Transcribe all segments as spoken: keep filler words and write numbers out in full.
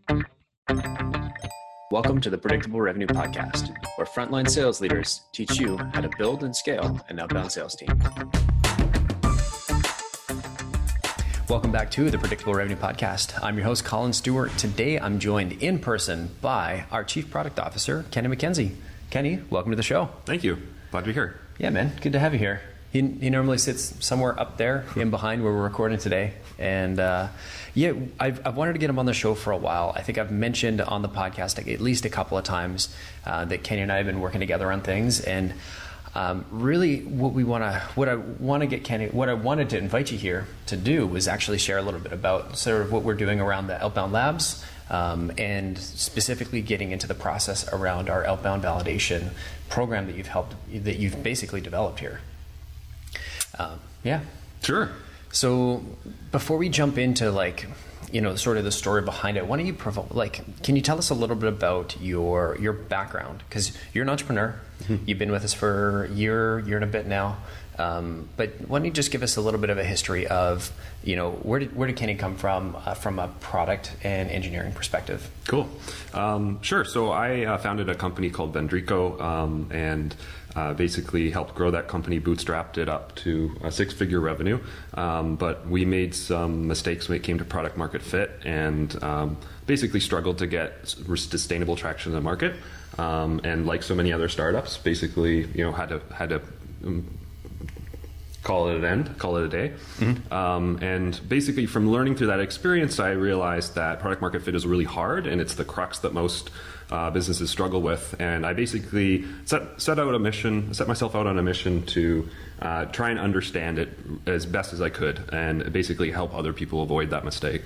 Welcome to the Predictable Revenue Podcast, where frontline sales leaders teach you how to build and scale an outbound sales team. Welcome back to the Predictable Revenue Podcast. I'm your host, Colin Stewart. Today, I'm joined in person by our Chief Product Officer, Kenny McKenzie. Kenny, welcome to the show. Thank you. Glad to be here. Yeah, man. Good to have you here. He, he normally sits somewhere up there in behind where we're recording today. And uh, yeah, I've, I've wanted to get him on the show for a while. I think I've mentioned on the podcast like, at least a couple of times uh, that Kenny and I have been working together on things. And um, really what we want to, what I want to get Kenny, what I wanted to invite you here to do was actually share a little bit about sort of what we're doing around the Outbound Labs. Um, and specifically getting into the process around our outbound validation program that you've helped, that you've basically developed here. Um, yeah. Sure. So before we jump into like, you know, sort of the story behind it, why don't you provo- like, can you tell us a little bit about your, your background? Because you're an entrepreneur. Mm-hmm. You've been with us for a year, year and a bit now. Um, but why don't you just give us a little bit of a history of, you know, where did, where did Kenny come from, uh, from a product and engineering perspective? Cool. Um, sure. So I uh, founded a company called Vendrico, um, and uh, basically helped grow that company, bootstrapped it up to a six-figure revenue. Um, but we made some mistakes when it came to product market fit, and um, basically struggled to get sustainable traction in the market. Um, and like so many other startups, basically, you know, had to had to um, call it an end, call it a day. Mm-hmm. Um, and basically from learning through that experience, I realized that product market fit is really hard, and it's the crux that most uh, businesses struggle with. And I basically set, set out a mission, set myself out on a mission to uh, try and understand it as best as I could, and basically help other people avoid that mistake.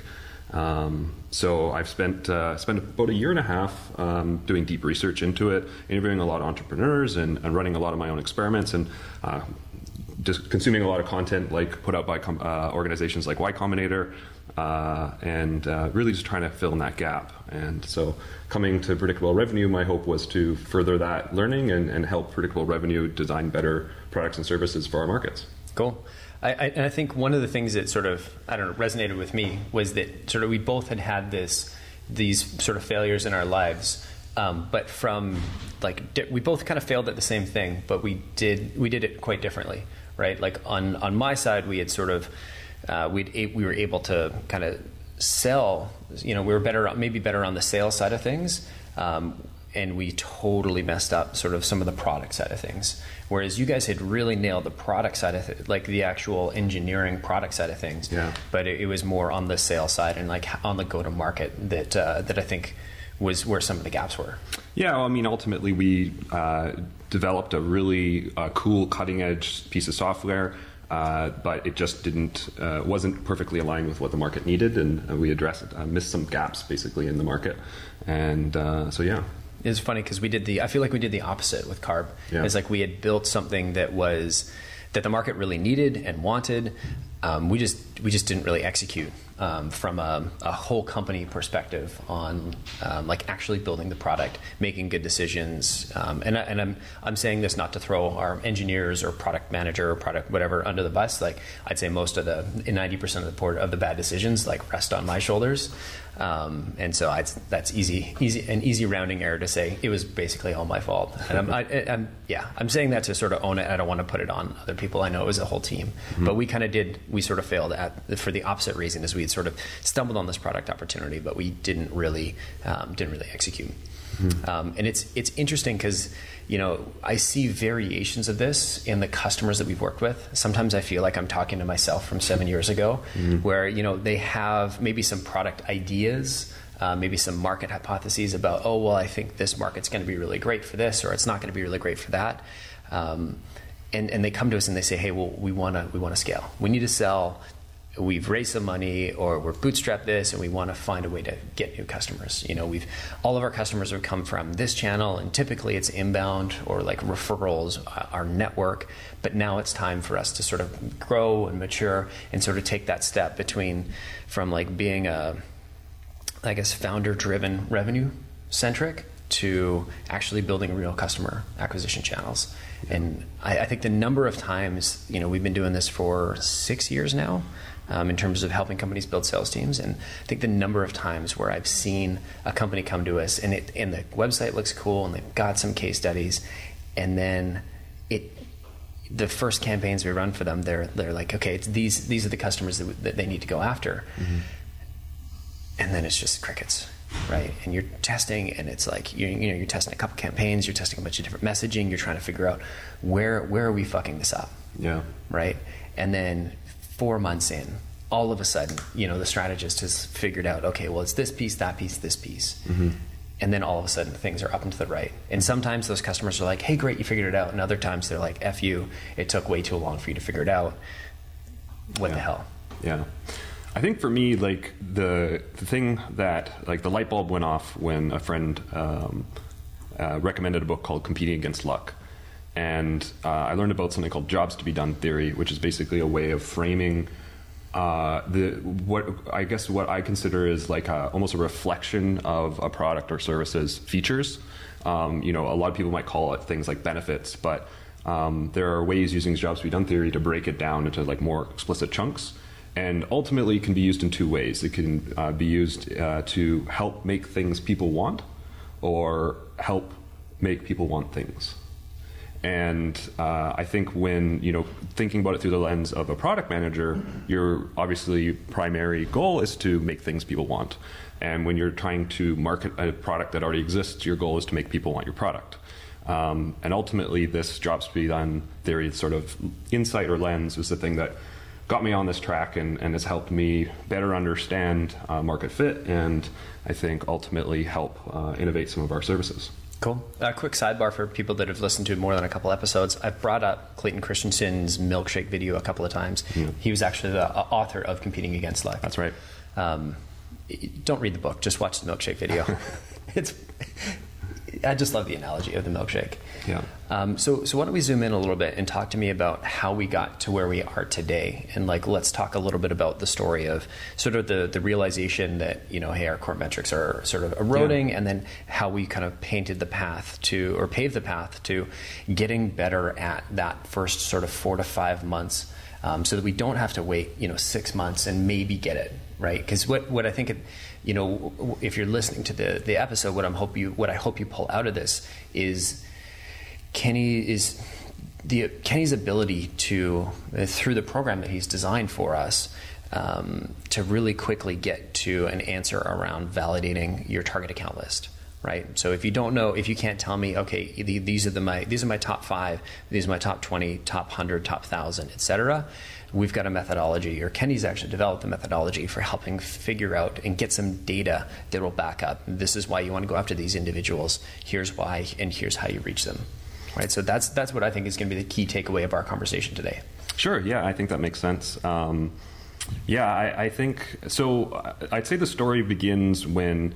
Um, so I've spent uh, spent about a year and a half um, doing deep research into it, interviewing a lot of entrepreneurs, and, and running a lot of my own experiments, and uh, just consuming a lot of content like put out by com- uh, organizations like Y Combinator, uh, and uh, really just trying to fill in that gap. And so coming to Predictable Revenue, my hope was to further that learning and, and help Predictable Revenue design better products and services for our markets. Cool. I, I, and I think one of the things that sort of, I don't know, resonated with me was that sort of we both had had this, these sort of failures in our lives. Um, but from like, di- we both kind of failed at the same thing, but we did, we did it quite differently. Right, like on, on my side, we had sort of uh, we we were able to kind of sell. You know, we were better, maybe better on the sales side of things, um, and we totally messed up sort of some of the product side of things. Whereas you guys had really nailed the product side of it, like the actual engineering product side of things. Yeah. But it, it was more on the sales side and like on the go to market that uh, that I think was where some of the gaps were. Yeah, well, I mean, ultimately we uh, developed a really uh, cool, cutting-edge piece of software, uh, but it just didn't uh, wasn't perfectly aligned with what the market needed, and uh, we addressed it, uh, missed some gaps basically in the market, and uh, so yeah. It's funny because we did the. I feel like we did the opposite with Carb. Yeah. It's like we had built something that was that the market really needed and wanted. Um, we just we just didn't really execute um, from a, a whole company perspective on um, like actually building the product, making good decisions. Um, and I, and I'm I'm saying this not to throw our engineers or product manager or product whatever under the bus. Like I'd say most of the ninety percent of the port of the bad decisions like rest on my shoulders. Um, and so I'd, that's easy, easy, an easy rounding error to say it was basically all my fault. And I'm, I, I'm, yeah, I'm saying that to sort of own it. I don't want to put it on other people. I know it was a whole team, mm-hmm. but we kind of did, we sort of failed at for the opposite reason as we had sort of stumbled on this product opportunity, but we didn't really, um, didn't really execute. Mm-hmm. Um, and it's, it's interesting because, you know, I see variations of this in the customers that we've worked with. Sometimes I feel like I'm talking to myself from seven years ago, mm-hmm. where, you know, they have maybe some product ideas, uh, maybe some market hypotheses about, oh, well, I think this market's going to be really great for this, or it's not going to be really great for that. Um, and, and they come to us and they say, hey, well, we want to we want to scale. We need to sell. We've raised some money, or we're bootstrapped this, and we want to find a way to get new customers. You know, we've all of our customers have come from this channel, and typically it's inbound or like referrals, our network. But now it's time for us to sort of grow and mature and sort of take that step between from like being a, I guess, founder-driven revenue centric to actually building real customer acquisition channels. And I, I think the number of times, you know, we've been doing this for six years now, um, in terms of helping companies build sales teams. And I think the number of times where I've seen a company come to us and it and the website looks cool and they've got some case studies, and then it the first campaigns we run for them, they're they're like, okay, it's these these are the customers that, that they need to go after, mm-hmm. and then it's just crickets. Right, and you're testing, and it's like you you know you're testing a couple campaigns, you're testing a bunch of different messaging, you're trying to figure out where where are we fucking this up. Yeah. Right, and then four months in, all of a sudden, you know, the strategist has figured out, okay, well, it's this piece, that piece, this piece, mm-hmm. and then all of a sudden things are up and to the right. And sometimes those customers are like, hey, great, you figured it out, and other times they're like, F you, it took way too long for you to figure it out. What yeah. the hell? Yeah. I think for me, like the the thing that like the light bulb went off when a friend um, uh, recommended a book called Competing Against Luck, and uh, I learned about something called jobs to be done theory, which is basically a way of framing uh, the what I guess what I consider is like a, almost a reflection of a product or service's features. Um, you know, a lot of people might call it things like benefits, but um, there are ways using jobs to be done theory to break it down into like more explicit chunks. And ultimately, it can be used in two ways. It can uh, be used uh, to help make things people want, or help make people want things. And uh, I think when, you know, thinking about it through the lens of a product manager, your obviously primary goal is to make things people want. And when you're trying to market a product that already exists, your goal is to make people want your product. Um, and ultimately, this jobs to be done theory sort of insight or lens was the thing that got me on this track and, and has helped me better understand uh, market fit, and I think ultimately help uh, innovate some of our services. Cool. A quick sidebar for people that have listened to more than a couple episodes. I've brought up Clayton Christensen's milkshake video a couple of times. Yeah. He was actually the author of Competing Against Luck. That's right. Um, don't read the book, just watch the milkshake video. It's I just love the analogy of the milkshake. Yeah. Um, so, so why don't we zoom in a little bit and talk to me about how we got to where we are today, and like let's talk a little bit about the story of sort of the the realization that, you know, hey, our core metrics are sort of eroding, yeah. and then how we kind of painted the path to, or paved the path to, getting better at that first sort of four to five months, um, so that we don't have to wait, you know, six months and maybe get it right. Because what what I think it, you know, if you're listening to the the episode, what I'm hope you what I hope you pull out of this is Kenny is the Kenny's ability to, uh, through the program that he's designed for us, um, to really quickly get to an answer around validating your target account list. Right. So if you don't know, if you can't tell me, okay, these are the my these are my top five, these are my top twenty, top one hundred, top one thousand, et cetera. We've got a methodology, or Kenny's actually developed a methodology for helping figure out and get some data that will back up. This is why you want to go after these individuals. Here's why, and here's how you reach them. Right. So that's that's what I think is going to be the key takeaway of our conversation today. Sure. Yeah, I think that makes sense. Um, yeah, I, I think so. I'd say the story begins when.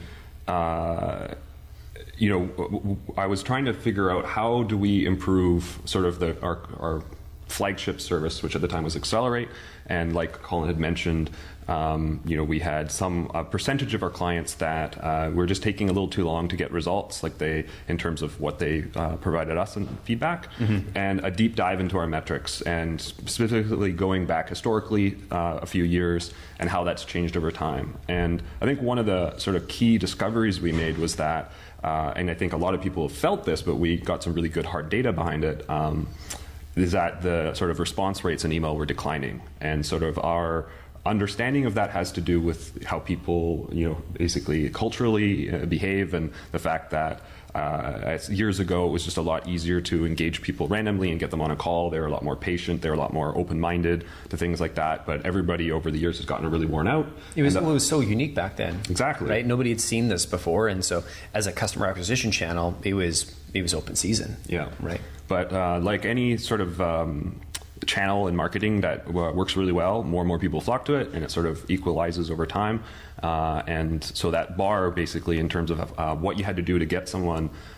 Uh, You know, I was trying to figure out how do we improve sort of the our, our flagship service, which at the time was Accelerate, and like Colin had mentioned, um, you know, we had some a percentage of our clients that uh, were just taking a little too long to get results, like they in terms of what they uh, provided us in feedback, mm-hmm. and a deep dive into our metrics, and specifically going back historically uh, a few years and how that's changed over time. And I think one of the sort of key discoveries we made was that. Uh, and I think a lot of people have felt this, but we got some really good hard data behind it, um, is that the sort of response rates in email were declining. And sort of our understanding of that has to do with how people, you know, basically culturally uh, behave, and the fact that uh, years ago it was just a lot easier to engage people randomly and get them on a call. They were a lot more patient. They were a lot more open-minded to things like that. But everybody over the years has gotten really worn out. It was, the, well, it was so unique back then. Exactly. Right? Nobody had seen this before. And so as a customer acquisition channel, it was it was open season. Yeah. Right. But uh, like any sort of um, channel in marketing that uh, works really well, more and more people flock to it, and it sort of equalizes over time. Uh, and so that bar, basically, in terms of uh, what you had to do to get someone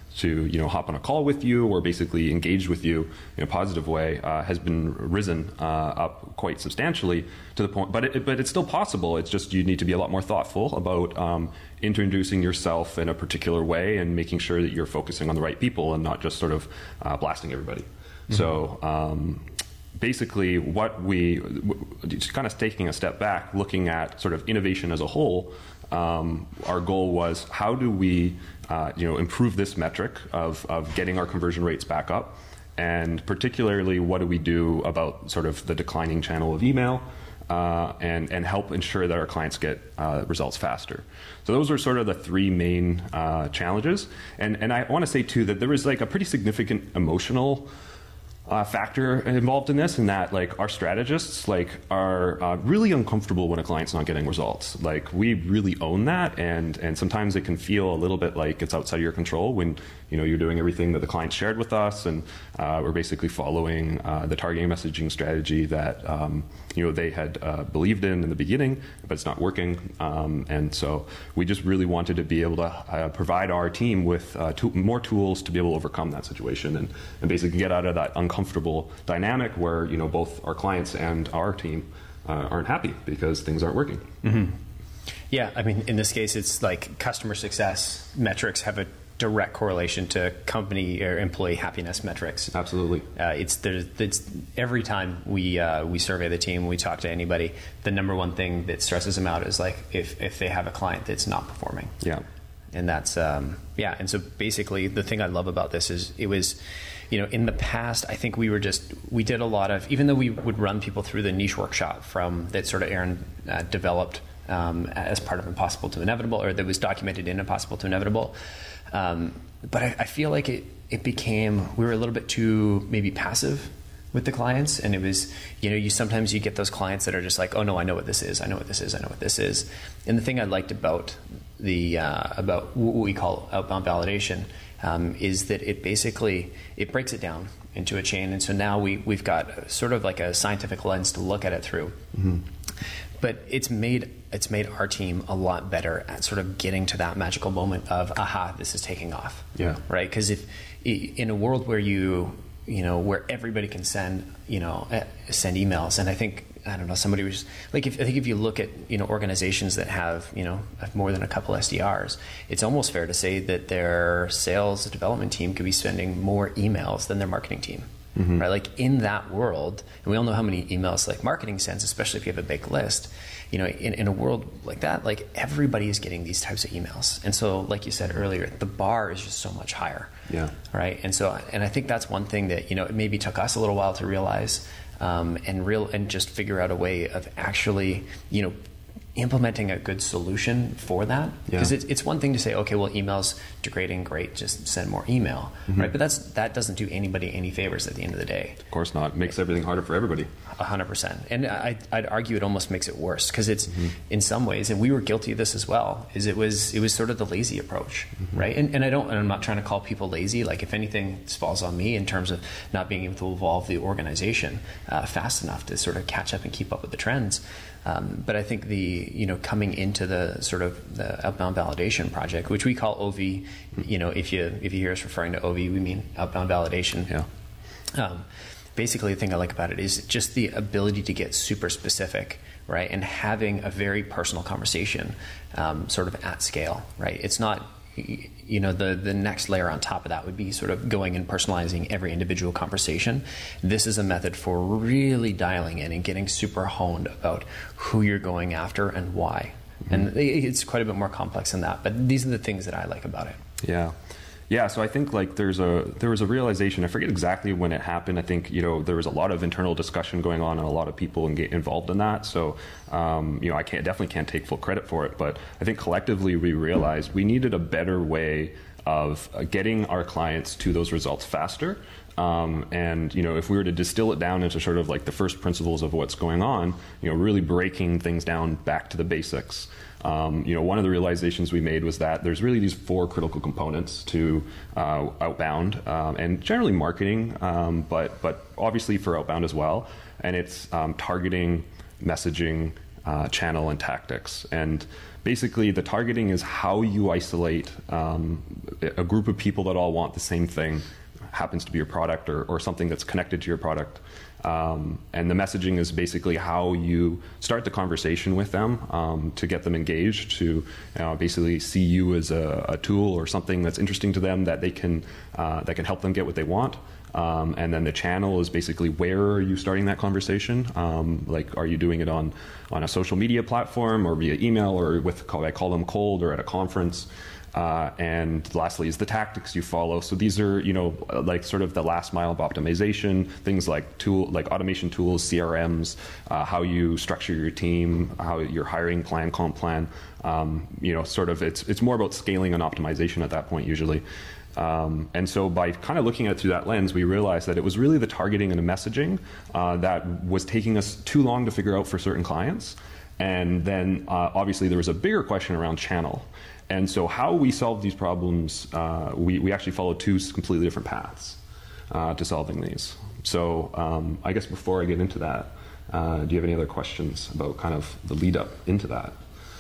to, you know, hop on a call with you or basically engage with you in a positive way uh, has been risen uh, up quite substantially to the point, but it, but it's still possible. It's just you need to be a lot more thoughtful about um, introducing yourself in a particular way and making sure that you're focusing on the right people and not just sort of uh, blasting everybody. Mm-hmm. So um, basically what we, just kind of taking a step back, looking at sort of innovation as a whole, um, our goal was how do we Uh, you know, improve this metric of, of getting our conversion rates back up, and particularly what do we do about sort of the declining channel of email, uh, and and help ensure that our clients get uh, results faster. So those are sort of the three main uh, challenges, and and I want to say too that there was like a pretty significant emotional Uh, factor involved in this, and that like our strategists like are uh, really uncomfortable when a client's not getting results. Like we really own that, and and sometimes it can feel a little bit like it's outside your control when you know you're doing everything that the client shared with us, and uh, we're basically following uh, the targeting messaging strategy that um, you know they had uh, believed in in the beginning, but it's not working. Um, and so we just really wanted to be able to uh, provide our team with uh, to- more tools to be able to overcome that situation and and basically get out of that uncomfortable comfortable dynamic where you know both our clients and our team uh, aren't happy because things aren't working. Mm-hmm. Yeah, I mean, in this case, it's like customer success metrics have a direct correlation to company or employee happiness metrics. Absolutely. Uh, it's there's it's every time we uh, we survey the team, we talk to anybody, the number one thing that stresses them out is like if if they have a client that's not performing. Yeah. And that's um, yeah. And so basically, the thing I love about this is it was, you know, in the past, I think we were just we did a lot of, even though we would run people through the niche workshop from that sort of Aaron uh, developed um, as part of Impossible to Inevitable, or that was documented in Impossible to Inevitable. Um, but I, I feel like it it became we were a little bit too maybe passive with the clients, and it was, you know, you sometimes you get those clients that are just like, oh no, I know what this is, I know what this is, I know what this is. And the thing I liked about the uh, about what we call outbound validation um, is that it basically it breaks it down into a chain, and so now we we've got sort of like a scientific lens to look at it through. Mm-hmm. But it's made it's made our team a lot better at sort of getting to that magical moment of aha, this is taking off. Yeah. Right. Because if in a world where you you know where everybody can send you know send emails, and I think I don't know somebody was like if, I think if you look at you know organizations that have you know more than a couple S D Rs, it's almost fair to say that their sales development team could be spending more emails than their marketing team. Mm-hmm. Right, like in that world, and we all know how many emails like marketing sends, especially if you have a big list. You know, in, in a world like that, like everybody is getting these types of emails, and so, like you said earlier, the bar is just so much higher. Yeah. Right, and so, and I think that's one thing that you know it maybe took us a little while to realize, um, and real, and just figure out a way of actually, you know. implementing a good solution for that, because yeah. it's, it's one thing to say, okay, well, email's degrading, great, just send more email, mm-hmm. right? But that's that doesn't do anybody any favors at the end of the day. Of course not. It makes everything harder for everybody. A hundred percent. And I, I'd argue it almost makes it worse, because it's mm-hmm. in some ways, and we were guilty of this as well, is it was it was sort of the lazy approach, mm-hmm. right? And, and I don't, and I'm not trying to call people lazy. Like if anything, this falls on me in terms of not being able to evolve the organization uh, fast enough to sort of catch up and keep up with the trends. Um, but I think the, you know, coming into the sort of the outbound validation project, which we call O V, you know, if you if you hear us referring to O V, we mean outbound validation. Yeah. Um, basically, the thing I like about it is just the ability to get super specific, right, and having a very personal conversation, um, sort of at scale, right. It's not, you know, the the next layer on top of that would be sort of going and personalizing every individual conversation. This is a method for really dialing in and getting super honed about who you're going after and why. Mm-hmm. And it's quite a bit more complex than that, but these are the things that I like about it. Yeah. Yeah, so I think like there's a there was a realization. I forget exactly when it happened. I think you know there was a lot of internal discussion going on and a lot of people engage, involved in that. So um, you know I can't definitely can't take full credit for it. But I think collectively we realized we needed a better way of uh, getting our clients to those results faster. Um, and, you know, if we were to distill it down into sort of like the first principles of what's going on, you know, really breaking things down back to the basics. Um, you know, one of the realizations we made was that there's really these four critical components to uh, outbound um, and generally marketing, um, but but obviously for outbound as well. And it's um, targeting, messaging, uh, channel, and tactics. And basically, the targeting is how you isolate um, a group of people that all want the same thing, happens to be your product or, or something that's connected to your product. Um, and the messaging is basically how you start the conversation with them um, to get them engaged, to uh, basically see you as a, a tool or something that's interesting to them that they can uh, that can help them get what they want. Um, and then the channel is basically where are you starting that conversation? Um, like, are you doing it on on a social media platform or via email or with I call them cold or at a conference? Uh, and lastly is the tactics you follow. So these are, you know, like sort of the last mile of optimization, things like tool, like automation tools, C R Ms, uh, how you structure your team, how your hiring plan, comp plan. Um, you know, sort of it's it's more about scaling and optimization at that point usually. Um, and so by kind of looking at it through that lens, we realized that it was really the targeting and the messaging uh, that was taking us too long to figure out for certain clients. And then uh, obviously there was a bigger question around channel. And so how we solve these problems, uh, we, we actually follow two completely different paths uh, to solving these. So um, I guess before I get into that, uh, do you have any other questions about kind of the lead up into that?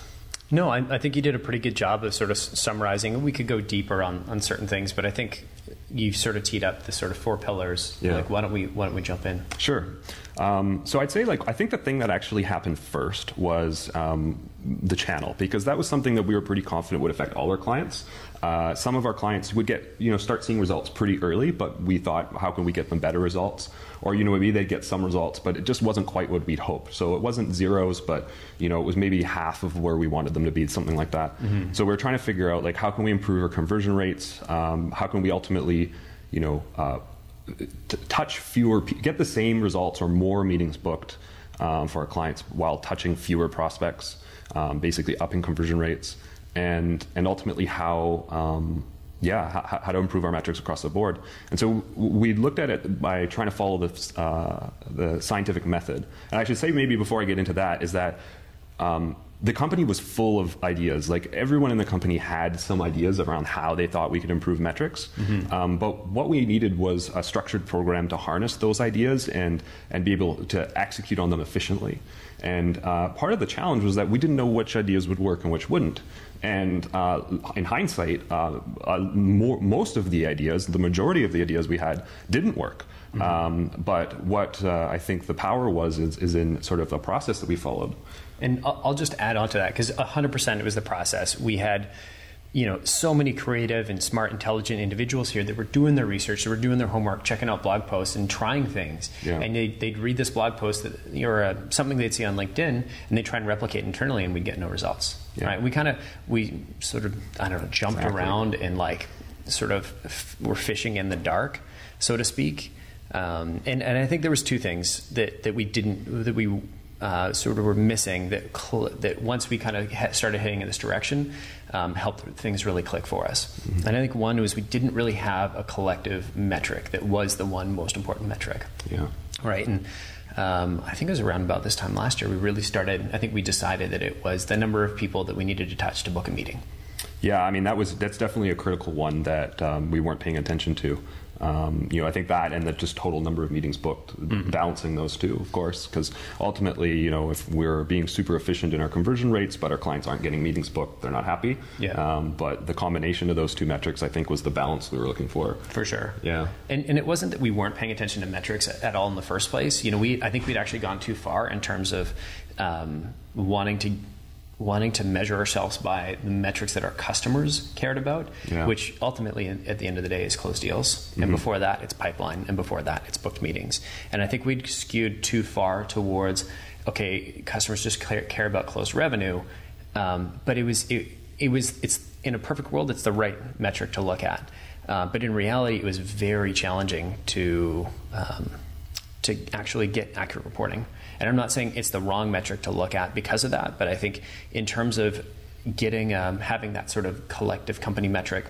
No, I, I think you did a pretty good job of sort of summarizing. We could go deeper on, on certain things, but I think you sort of teed up the sort of four pillars. Yeah. Like, why don't we why don't we jump in? Sure. Um, so I'd say, like, I think the thing that actually happened first was um, the channel, because that was something that we were pretty confident would affect all our clients. Uh, some of our clients would get, you know, start seeing results pretty early, but we thought, how can we get them better results? Or, you know, maybe they'd get some results, but it just wasn't quite what we'd hoped. So it wasn't zeros, but, you know, it was maybe half of where we wanted them to be, something like that. Mm-hmm. So we're trying to figure out, like, how can we improve our conversion rates? Um, how can we ultimately, you know, uh, t- touch fewer, pe- get the same results or more meetings booked um, for our clients while touching fewer prospects, um, basically upping conversion rates, and and ultimately how, um, yeah, how, how to improve our metrics across the board. And so we looked at it by trying to follow the uh, the scientific method. And I should say, maybe before I get into that, is that um, the company was full of ideas. Like, everyone in the company had some ideas around how they thought we could improve metrics. Mm-hmm. Um, but what we needed was a structured program to harness those ideas and, and be able to execute on them efficiently. And uh, part of the challenge was that we didn't know which ideas would work and which wouldn't. And uh, in hindsight, uh, uh, more, most of the ideas, the majority of the ideas we had, didn't work. Mm-hmm. Um, but what uh, I think the power was is, is in sort of a process that we followed. And I'll just add on to that, because one hundred percent it was the process. We had, you know, so many creative and smart, intelligent individuals here that were doing their research, that were doing their homework, checking out blog posts and trying things. Yeah. And they'd, they'd read this blog post that, or uh, something they'd see on LinkedIn, and they'd try and replicate internally, and we'd get no results. Yeah. Right? We kind of, we sort of, I don't know, jumped exactly. around and like sort of f- were fishing in the dark, so to speak. Um, and, and I think there was two things that, that we didn't, that we uh, sort of were missing that cl- that once we kind of ha- started heading in this direction, um, helped things really click for us. Mm-hmm. And I think one was we didn't really have a collective metric that was the one most important metric. Yeah. Right. And um, I think it was around about this time last year we really started, I think we decided that it was the number of people that we needed to touch to book a meeting. Yeah, I mean, that was that's definitely a critical one that um, we weren't paying attention to. Um, you know, I think that and the just total number of meetings booked, mm-hmm. balancing those two, of course, because ultimately, you know, if we're being super efficient in our conversion rates, but our clients aren't getting meetings booked, they're not happy. Yeah. Um, but the combination of those two metrics, I think, was the balance we were looking for. For sure. Yeah. And, and it wasn't that we weren't paying attention to metrics at, at all in the first place. You know, we I think we'd actually gone too far in terms of um, wanting to. wanting to measure ourselves by the metrics that our customers cared about, yeah. which ultimately at the end of the day is closed deals. Mm-hmm. And before that, it's pipeline. And before that, it's booked meetings. And I think we'd skewed too far towards, okay, customers just care about closed revenue. Um, but it was, it, it was, it's in a perfect world, it's the right metric to look at. Uh, but in reality, it was very challenging to, um, to actually get accurate reporting. And I'm not saying it's the wrong metric to look at because of that, but I think in terms of getting, um, having that sort of collective company metric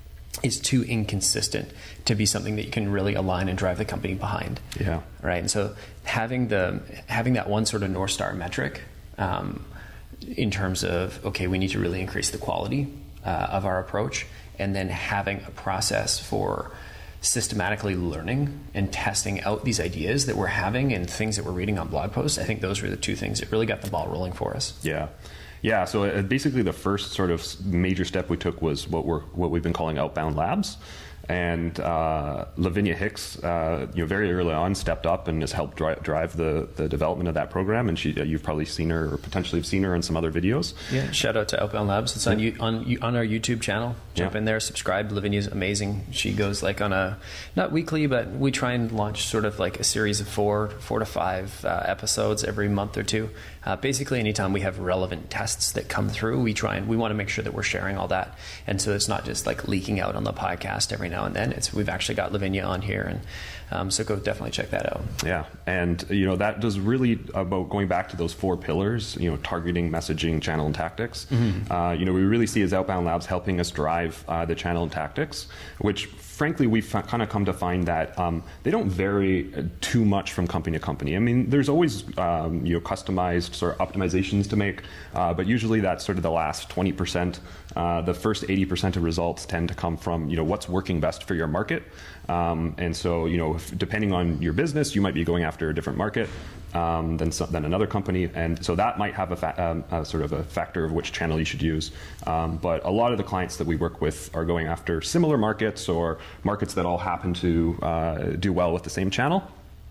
is too inconsistent to be something that you can really align and drive the company behind. Yeah. Right. And so having the, having that one sort of North Star metric, um, in terms of, okay, we need to really increase the quality, uh, of our approach, and then having a process for systematically learning and testing out these ideas that we're having and things that we're reading on blog posts. I think those were the two things that really got the ball rolling for us. Yeah. Yeah, so uh, basically the first sort of major step we took was what we're what we've been calling Outbound Labs. And uh, Lavinia Hicks, uh, you know, very early on stepped up and has helped dri- drive the, the development of that program. And she, uh, you've probably seen her, or potentially have seen her in some other videos. Yeah, shout out to Outbound Labs. It's on you, on on our YouTube channel. Jump Yeah. in there, subscribe. Lavinia's amazing. She goes like on a not weekly, but we try and launch sort of like a series of four, four to five uh, episodes every month or two. Uh, basically, anytime we have relevant tests that come through, we try and we want to make sure that we're sharing all that, and so it's not just like leaking out on the podcast every now and then. It's we've actually got Lavinia on here, and um, so go definitely check that out. Yeah, and you know that does really about going back to those four pillars. You know, targeting, messaging, channel, and tactics. Mm-hmm. Uh, you know, we really see as Outbound Labs helping us drive uh, the channel and tactics, which frankly we've f- kind of come to find that um, they don't vary too much from company to company. I mean, there's always um, you know customized sort of optimizations to make, uh, but usually that's sort of the last twenty percent. Uh, the first eighty percent of results tend to come from you know what's working best for your market. Um, and so, you know, if, depending on your business, you might be going after a different market um, than some, than another company, and so that might have a, fa- um, a sort of a factor of which channel you should use. Um, but a lot of the clients that we work with are going after similar markets or markets that all happen to uh, do well with the same channel.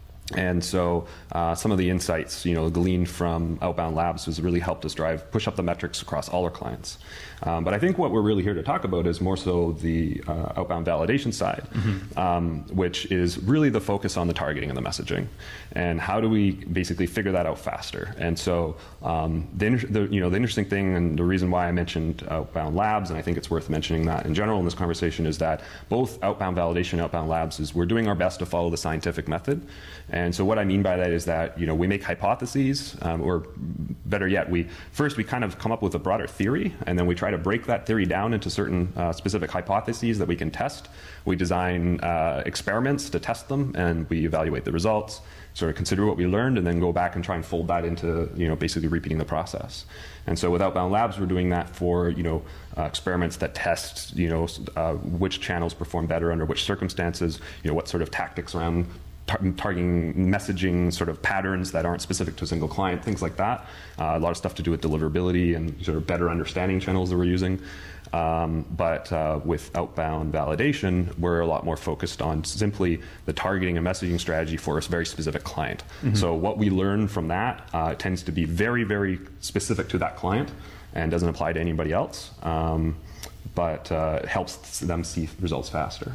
And so uh, some of the insights, you know, gleaned from Outbound Labs has really helped us drive, push up the metrics across all our clients. Um, but I think what we're really here to talk about is more so the uh, outbound validation side, mm-hmm. um, which is really the focus on the targeting and the messaging, and how do we basically figure that out faster. And so um, the, the you know the interesting thing, and the reason why I mentioned Outbound Labs, and I think it's worth mentioning that in general in this conversation, is that both Outbound Validation and Outbound Labs is we're doing our best to follow the scientific method. And so what I mean by that is that you know we make hypotheses, um, or better yet, we first we kind of come up with a broader theory, and then we try to break that theory down into certain uh, specific hypotheses that we can test. We design uh, experiments to test them, and we evaluate the results, sort of consider what we learned, and then go back and try and fold that into you know basically repeating the process. And so with Outbound Labs, we're doing that for you know uh, experiments that test you know uh, which channels perform better under which circumstances, you know what sort of tactics around targeting messaging sort of patterns that aren't specific to a single client, things like that. Uh, a lot of stuff to do with deliverability and sort of better understanding channels that we're using. Um, but uh, with outbound validation, we're a lot more focused on simply the targeting and messaging strategy for a very specific client. Mm-hmm. So what we learn from that uh, tends to be very, very specific to that client and doesn't apply to anybody else, um, but uh, helps them see results faster.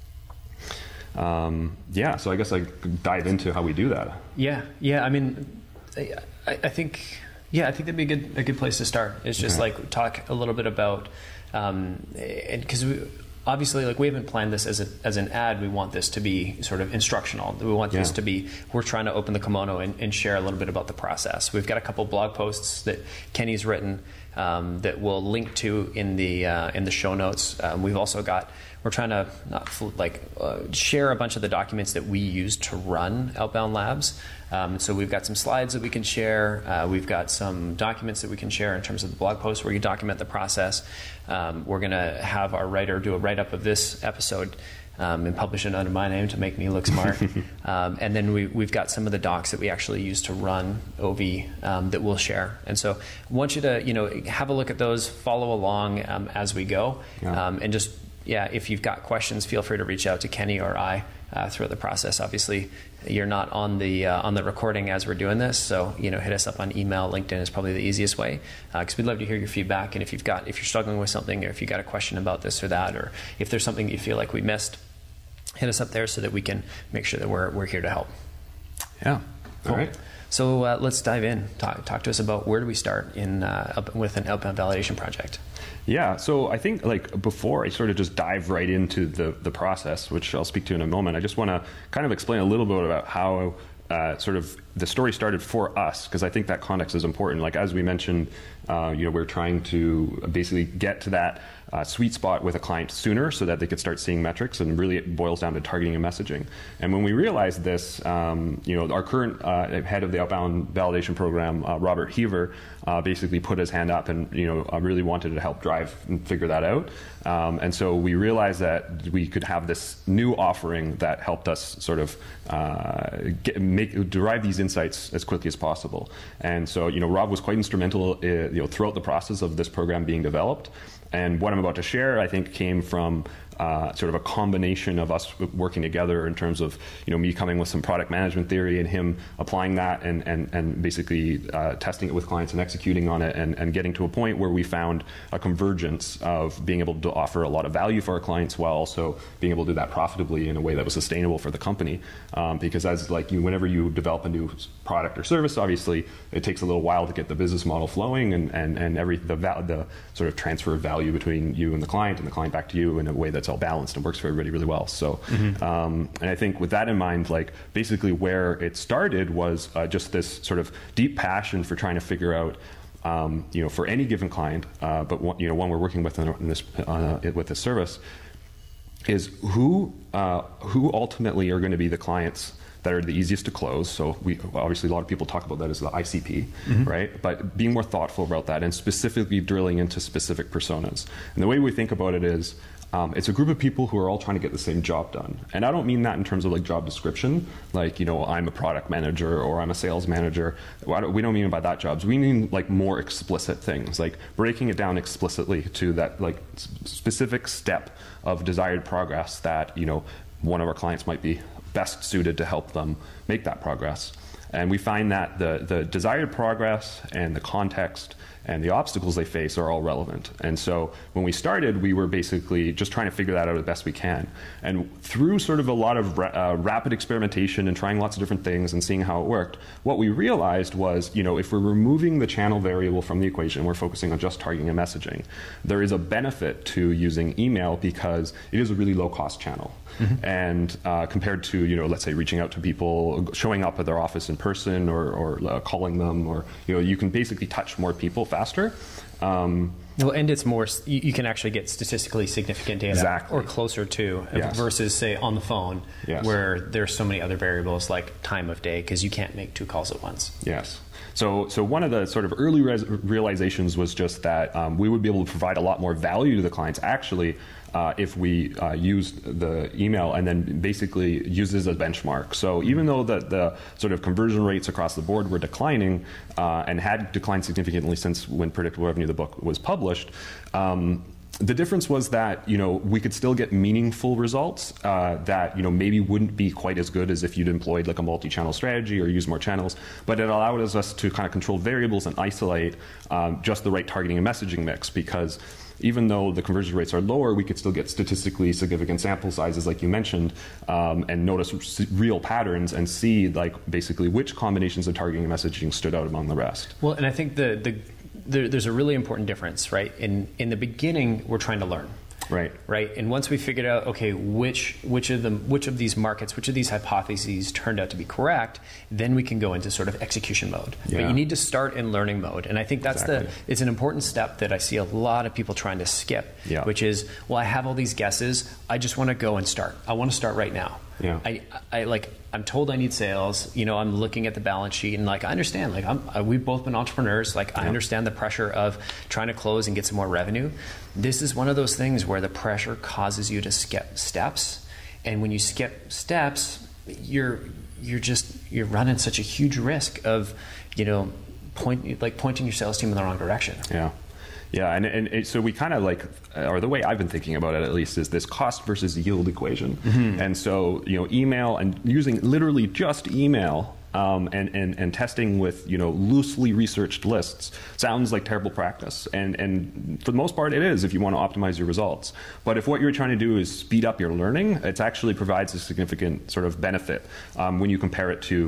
Um, yeah, so I guess I could dive into how we do that. Yeah, yeah. I mean, I, I think, yeah, I think that'd be a good a good place to start. It's just okay. like talk a little bit about, um, and because we obviously like we haven't planned this as a, as an ad. We want this to be sort of instructional. We want yeah. this to be. We're trying to open the kimono and, and share a little bit about the process. We've got a couple blog posts that Kenny's written um, that we'll link to in the uh, in the show notes. Um, we've also got. We're trying to not like uh, share a bunch of the documents that we use to run Outbound Labs. Um, so we've got some slides that we can share. Uh, we've got some documents that we can share in terms of the blog post where you document the process. Um, we're going to have our writer do a write-up of this episode um, and publish it under my name to make me look smart. um, and then we, we've got some of the docs that we actually use to run O V um, that we'll share. And so I want you to you know have a look at those, follow along um, as we go, yeah. um, and just Yeah, if you've got questions, feel free to reach out to Kenny or I uh, throughout the process. Obviously, you're not on the uh, on the recording as we're doing this, so you know, hit us up on email. LinkedIn is probably the easiest way because uh, we'd love to hear your feedback. And if you've got if you're struggling with something, or if you got a question about this or that, or if there's something that you feel like we missed, hit us up there so that we can make sure that we're we're here to help. Yeah. Cool. All right. So uh, let's dive in. Talk talk to us about where do we start in uh, up, with an outbound validation project. Yeah, so I think like before I sort of just dive right into the, the process, which I'll speak to in a moment, I just want to kind of explain a little bit about how uh, sort of the story started for us, because I think that context is important. Like as we mentioned, uh, you know, we're trying to basically get to that uh, sweet spot with a client sooner so that they could start seeing metrics, and really it boils down to targeting and messaging. And when we realized this, um, you know, our current uh, head of the outbound validation program, uh, Robert Heaver, uh, basically put his hand up and, you know, uh, really wanted to help drive and figure that out. Um, and so we realized that we could have this new offering that helped us sort of uh, get, make, derive these insights as quickly as possible. And so, you know, Rob was quite instrumental, uh, you know, throughout the process of this program being developed. And what I'm about to share, I think, came from uh, sort of a combination of us working together in terms of, you know, me coming with some product management theory and him applying that and, and, and basically uh, testing it with clients and executing on it, and, and getting to a point where we found a convergence of being able to offer a lot of value for our clients while also being able to do that profitably in a way that was sustainable for the company. Um, because as like you, whenever you develop a new product or service, obviously it takes a little while to get the business model flowing and, and, and every the, the sort of transfer of value between you and the client and the client back to you in a way that's all balanced and works for everybody really well. So, mm-hmm. um, and I think with that in mind, like basically where it started was uh, just this sort of deep passion for trying to figure out, um, you know, for any given client, uh, but one, you know, one we're working with in this uh, with this service, is who uh, who ultimately are going to be the clients that are the easiest to close. So we obviously a lot of people talk about that as the I C P, mm-hmm. right? But being more thoughtful about that and specifically drilling into specific personas. And the way we think about it is, um, it's a group of people who are all trying to get the same job done. And I don't mean that in terms of like job description, like, you know, I'm a product manager or I'm a sales manager. We don't mean by that jobs. We mean like more explicit things, like breaking it down explicitly to that like specific step of desired progress that, you know, one of our clients might be best suited to help them make that progress. And we find that the, the desired progress and the context and the obstacles they face are all relevant. And so when we started, we were basically just trying to figure that out as best we can. And through sort of a lot of ra- uh, rapid experimentation and trying lots of different things and seeing how it worked, what we realized was, you know, if we're removing the channel variable from the equation, we're focusing on just targeting and messaging, there is a benefit to using email because it is a really low-cost channel. Mm-hmm. And uh, compared to, you know, let's say reaching out to people, showing up at their office in person, or, or uh, calling them, or, you know, you can basically touch more people faster. Um, well, and it's more, you, you can actually get statistically significant data, exactly. or closer to, yes. versus say on the phone, yes. where there's so many other variables like time of day, because you can't make two calls at once. Yes. So, so one of the sort of early res- realizations was just that um, we would be able to provide a lot more value to the clients actually uh, if we uh, used the email and then basically use it as a benchmark. So even though the, the sort of conversion rates across the board were declining uh, and had declined significantly since when Predictable Revenue, the book, was published, um, the difference was that, you know, we could still get meaningful results uh, that, you know, maybe wouldn't be quite as good as if you'd employed like a multi-channel strategy or used more channels, but it allowed us to kind of control variables and isolate um, just the right targeting and messaging mix, because even though the conversion rates are lower, we could still get statistically significant sample sizes, like you mentioned, um, and notice real patterns and see like basically which combinations of targeting and messaging stood out among the rest. Well, and I think the the There, there's a really important difference, right? In in the beginning, we're trying to learn, right? Right, and once we figured out, okay, which which of them, which of these markets, which of these hypotheses turned out to be correct, then we can go into sort of execution mode. Yeah. But you need to start in learning mode, and I think that's Exactly. the it's an important step that I see a lot of people trying to skip, yeah. which is, well, I have all these guesses, I just want to go and start. I want to start right now. Yeah. I, I like. I'm told I need sales. You know, I'm looking at the balance sheet, and like I understand. Like I'm, I, we've both been entrepreneurs. Like yeah. I understand the pressure of trying to close and get some more revenue. This is one of those things where the pressure causes you to skip steps, and when you skip steps, you're you're just you're running such a huge risk of, you know, point like pointing your sales team in the wrong direction. Yeah. Yeah, and, and it, so we kind of like, or the way I've been thinking about it at least, is this cost versus yield equation. Mm-hmm. And so, you know, email and using literally just email um, and, and, and testing with, you know, loosely researched lists sounds like terrible practice. And, and for the most part, it is if you want to optimize your results. But if what you're trying to do is speed up your learning, it actually provides a significant sort of benefit um, when you compare it to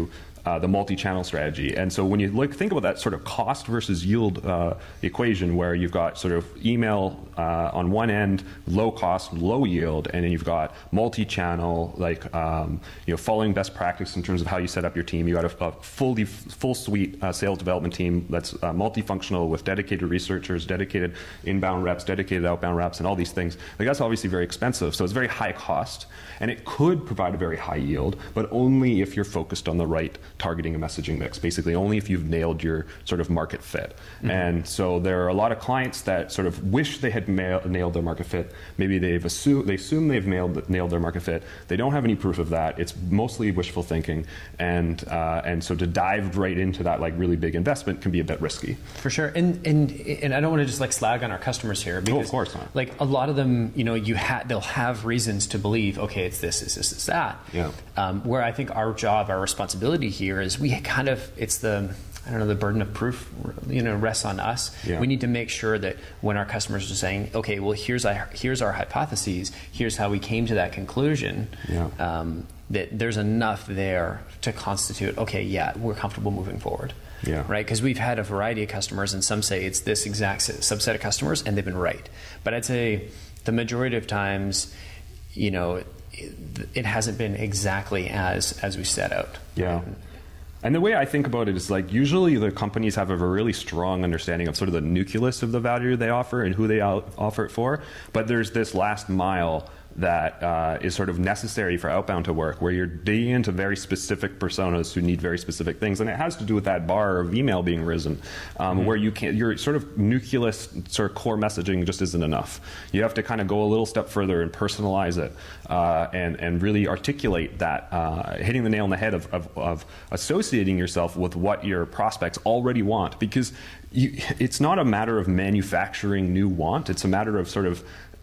uh, the multi-channel strategy. And so when you look, think about that sort of cost versus yield uh, equation, where you've got sort of email uh, on one end, low cost, low yield, and then you've got multi-channel, like um, you know, following best practice in terms of how you set up your team. You got a, a fully full suite uh, sales development team that's uh, multifunctional with dedicated researchers, dedicated inbound reps, dedicated outbound reps, and all these things. Like, that's obviously very expensive, so it's very high cost, and it could provide a very high yield, but only if you're focused on the right targeting and messaging mix. Basically, only if you've nailed your sort of market fit. Mm-hmm. And so there are a lot of clients that sort of wish they had ma- nailed their market fit. Maybe they've assumed they assume they've nailed nailed their market fit. They don't have any proof of that. It's mostly wishful thinking, and uh, and so to dive right into that like really big investment can be a bit risky. For sure, and and and I don't want to just like slag on our customers here, because oh, of course not. Like a lot of them, you know, you ha- they'll have reasons to believe, okay, it's this, it's this, it's that. Yeah. Um, where I think our job, our responsibility here is we kind of, it's the, I don't know, the burden of proof, you know, rests on us. Yeah. We need to make sure that when our customers are saying, okay, well, here's our, here's our hypotheses, here's how we came to that conclusion, yeah. um, that there's enough there to constitute, okay, yeah, we're comfortable moving forward. Yeah. Right? Because we've had a variety of customers, and some say it's this exact subset of customers, and they've been right. But I'd say the majority of times, you know, it, it hasn't been exactly as as we set out. Yeah. And the way I think about it is, like, usually the companies have a really strong understanding of sort of the nucleus of the value they offer and who they out- offer it for. But there's this last mile that uh, is sort of necessary for outbound to work, where you're digging into very specific personas who need very specific things, and it has to do with that bar of email being risen, um, mm-hmm. where you can't, your sort of nucleus, sort of core messaging just isn't enough. You have to kind of go a little step further and personalize it, uh, and and really articulate that, uh, hitting the nail on the head of, of, of associating yourself with what your prospects already want, because you, it's not a matter of manufacturing new want; it's a matter of sort of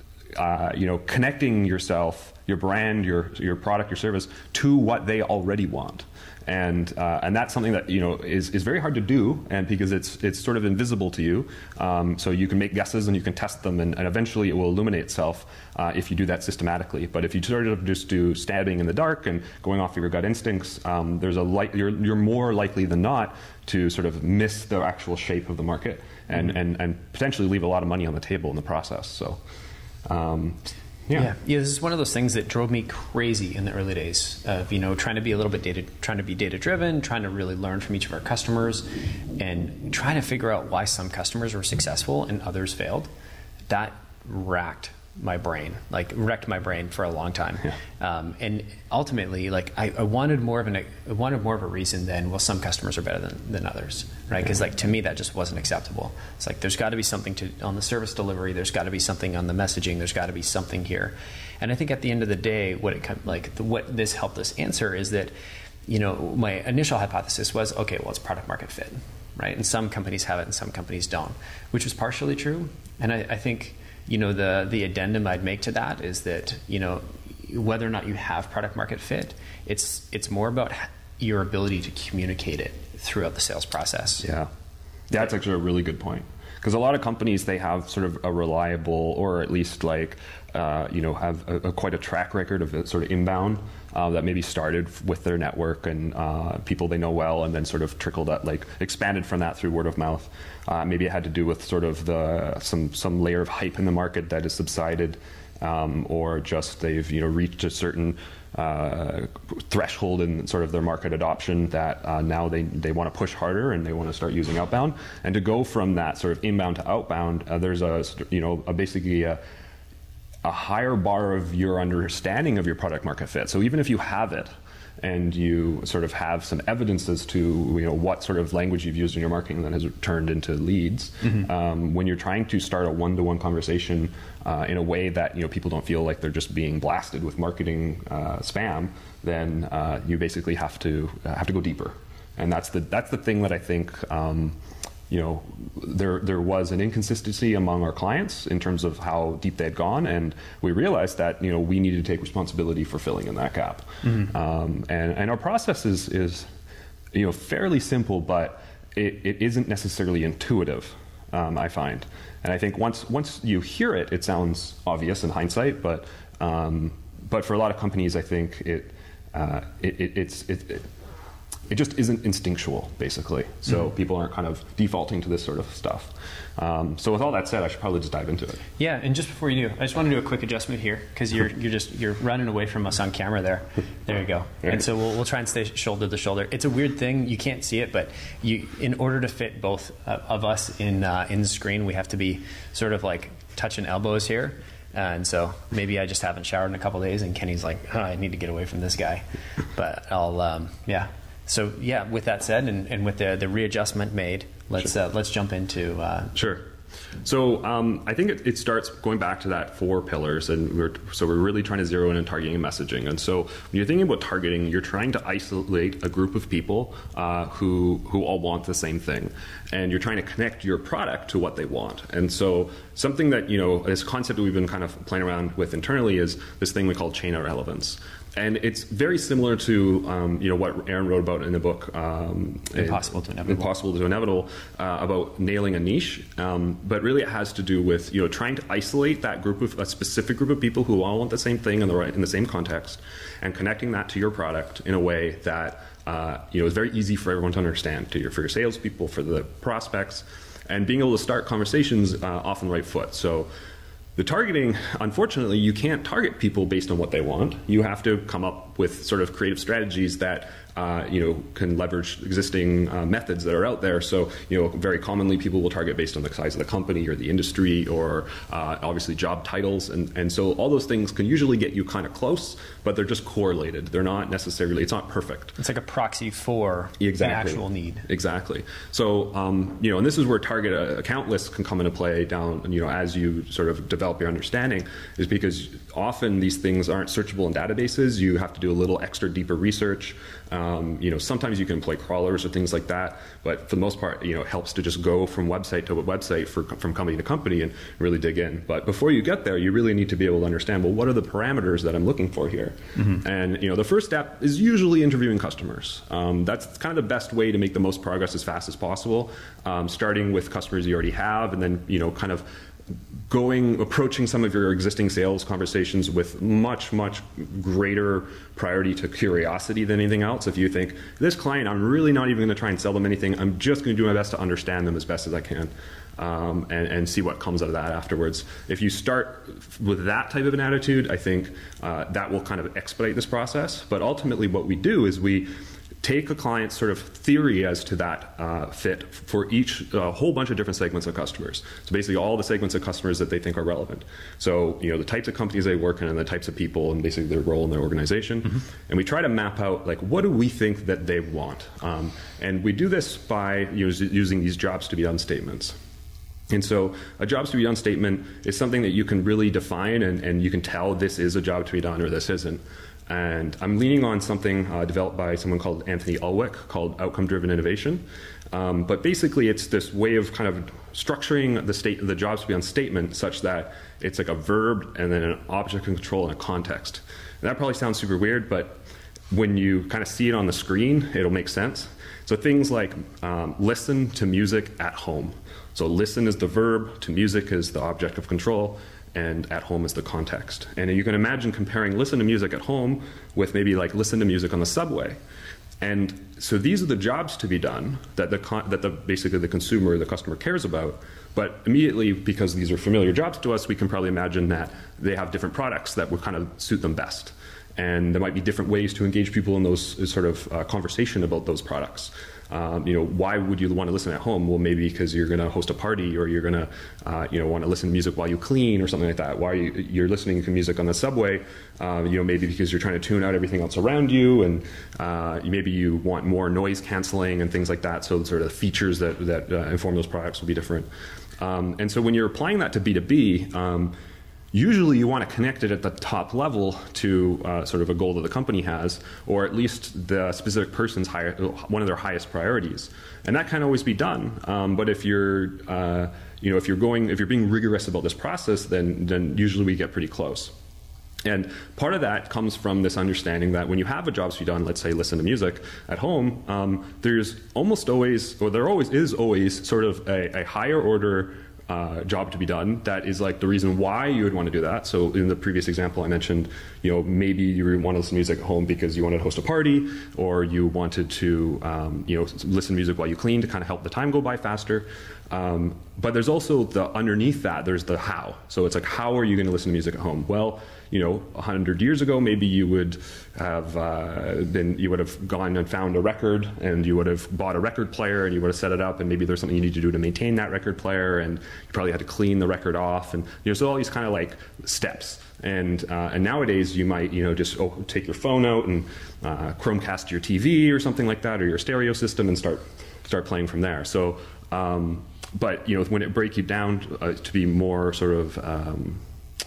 Uh, you know, connecting yourself, your brand, your your product, your service to what they already want, and uh, and that's something that, you know, is, is very hard to do, and because it's it's sort of invisible to you. Um, so you can make guesses and you can test them, and, and eventually it will illuminate itself uh, if you do that systematically. But if you sort of just do stabbing in the dark and going off of your gut instincts, um, there's a li- you're you're more likely than not to sort of miss the actual shape of the market, and mm-hmm. and and potentially leave a lot of money on the table in the process. So. Um, yeah. yeah, yeah. This is one of those things that drove me crazy in the early days of, you know, trying to be a little bit data, trying to be data driven, trying to really learn from each of our customers, and trying to figure out why some customers were successful and others failed. That racked my brain, like wrecked my brain for a long time. Yeah. Um, and ultimately, like I, I wanted more of an, I wanted more of a reason than, well, some customers are better than, than others, right? Because like to me, that just wasn't acceptable. It's like there's got to be something to on the service delivery. There's got to be something on the messaging. There's got to be something here. And I think at the end of the day, what it like the, what this helped us answer is that, you know, my initial hypothesis was, okay, well, it's product market fit, right? And some companies have it, and some companies don't, which was partially true. And I, I think. You know, the the addendum I'd make to that is that, you know, whether or not you have product market fit, it's it's more about your ability to communicate it throughout the sales process. Yeah, that's actually a really good point, because a lot of companies, they have sort of a reliable, or at least like uh, you know, have a, a quite a track record of a sort of inbound uh, that maybe started with their network and uh, people they know well, and then sort of trickled up, like expanded from that through word of mouth. Uh, maybe it had to do with sort of the some some layer of hype in the market that has subsided, um, or just they've, you know, reached a certain uh, threshold in sort of their market adoption that uh, now they they want to push harder and they want to start using outbound. And to go from that sort of inbound to outbound, uh, there's a, you know, a basically a, a higher bar of your understanding of your product market fit. So even if you have it, and you sort of have some evidence as to, you know, what sort of language you've used in your marketing that has turned into leads, mm-hmm. um, when you're trying to start a one-to-one conversation uh, in a way that, you know, people don't feel like they're just being blasted with marketing uh, spam, then uh, you basically have to uh, have to go deeper. And that's the that's the thing that I think. Um, You know, there there was an inconsistency among our clients in terms of how deep they had gone, and we realized that, you know, we needed to take responsibility for filling in that gap. Mm-hmm. Um, and and our process is is you know, fairly simple, but it, it isn't necessarily intuitive. Um, I find, and I think once once you hear it, it sounds obvious in hindsight, but um, but for a lot of companies, I think it, uh, it, it it's it, it it just isn't instinctual, basically. So mm-hmm. people aren't kind of defaulting to this sort of stuff. Um, so with all that said, I should probably just dive into it. Yeah, and just before you do, I just want to do a quick adjustment here because you're you're just you're running away from us on camera there. There you go. And so we'll we'll try and stay shoulder to shoulder. It's a weird thing, you can't see it, but you in order to fit both uh, of us in uh, in the screen, we have to be sort of like touching elbows here. Uh, and so maybe I just haven't showered in a couple of days, and Kenny's like, oh, I need to get away from this guy. But I'll um, yeah. So yeah, with that said, and, and with the the readjustment made, let's sure. uh, let's jump into uh, sure. So um, I think it, it starts going back to that four pillars, and we're so we're really trying to zero in on targeting and messaging. And so when you're thinking about targeting, you're trying to isolate a group of people uh, who who all want the same thing, and you're trying to connect your product to what they want. And so something that, you know, this concept that we've been kind of playing around with internally is this thing we call chain of relevance. And it's very similar to um, you know what Aaron wrote about in the book um, Impossible to Inevitable, Impossible to Inevitable uh, about nailing a niche. Um, but really, it has to do with you know trying to isolate that group of a specific group of people who all want the same thing in the right in the same context, and connecting that to your product in a way that uh, you know is very easy for everyone to understand, to your for your salespeople, for the prospects, and being able to start conversations uh, off on the right foot. So. The targeting, unfortunately, you can't target people based on what they want. You have to come up with sort of creative strategies that uh, you know can leverage existing uh, methods that are out there. So you know, very commonly people will target based on the size of the company or the industry or uh, obviously job titles, and and so all those things can usually get you kind of close, but they're just correlated. They're not necessarily. It's not perfect. It's like a proxy for exactly. an actual need. Exactly. So um, you know, and this is where target account lists can come into play down. You know, as you sort of develop your understanding, is because often these things aren't searchable in databases. You have to do a little extra deeper research. Um, you know, sometimes you can employ crawlers or things like that, but for the most part, you know, it helps to just go from website to website for, from company to company and really dig in. But before you get there, you really need to be able to understand, well, what are the parameters that I'm looking for here? Mm-hmm. And, you know, the first step is usually interviewing customers. Um, that's kind of the best way to make the most progress as fast as possible, um, starting with customers you already have, and then, you know, kind of going, approaching some of your existing sales conversations with much, much greater priority to curiosity than anything else. If you think, this client, I'm really not even going to try and sell them anything. I'm just going to do my best to understand them as best as I can, um, and, and see what comes out of that afterwards. If you start with that type of an attitude, I think uh, that will kind of expedite this process. But ultimately what we do is we take a client's sort of theory as to that uh, fit for each a uh, whole bunch of different segments of customers. So basically all the segments of customers that they think are relevant. So, you know, the types of companies they work in and the types of people and basically their role in their organization. Mm-hmm. And we try to map out, like, what do we think that they want? Um, and we do this by you know, using these jobs to be done statements. And so a jobs to be done statement is something that you can really define, and, and you can tell this is a job to be done or this isn't. And I'm leaning on something uh, developed by someone called Anthony Ulwick called outcome-driven innovation. Um, but basically, it's this way of kind of structuring the state, the jobs to be done statement such that it's like a verb and then an object of control and a context. And that probably sounds super weird, but when you kind of see it on the screen, it'll make sense. So things like um, listen to music at home. So listen is the verb, to music is the object of control, and at home is the context. And you can imagine comparing listen to music at home with maybe like listen to music on the subway. And so these are the jobs to be done that the con- that the basically the consumer, the customer cares about. But immediately, because these are familiar jobs to us, we can probably imagine that they have different products that would kind of suit them best. And there might be different ways to engage people in those sort of uh, conversation about those products. Um, you know, why would you want to listen at home? Well, maybe because you're going to host a party, or you're going to, uh, you know, want to listen to music while you clean or something like that. Why are you, you're listening to music on the subway? Uh, you know, maybe because you're trying to tune out everything else around you, and uh, maybe you want more noise canceling and things like that. So sort of features that that uh, inform those products will be different. Um, and so when you're applying that to B two B, um, usually you want to connect it at the top level to uh, sort of a goal that the company has, or at least the specific person's higher, one of their highest priorities. And that can always be done. Um, but if you're, uh, you know, if you're going, if you're being rigorous about this process, then then usually we get pretty close. And part of that comes from this understanding that when you have a job to be done, let's say listen to music at home, um, there's almost always, or there always is always sort of a, a higher order uh, job to be done that is like the reason why you would want to do that. So in the previous example I mentioned, you know, maybe you want to listen to music at home because you wanted to host a party, or you wanted to, um, you know, listen to music while you clean to kind of help the time go by faster. Um, but there's also the underneath that, there's the how. So it's like, how are you going to listen to music at home? Well, you know, a hundred years ago, maybe you would have uh, been, you would have gone and found a record, and you would have bought a record player, and you would have set it up, and maybe there's something you need to do to maintain that record player, and you probably had to clean the record off, and you know, so all these kind of like steps. And uh, and nowadays you might, you know, just oh, take your phone out and uh, Chromecast your T V or something like that, or your stereo system, and start start playing from there. So, um, but you know, when it breaks you down uh, to be more sort of um,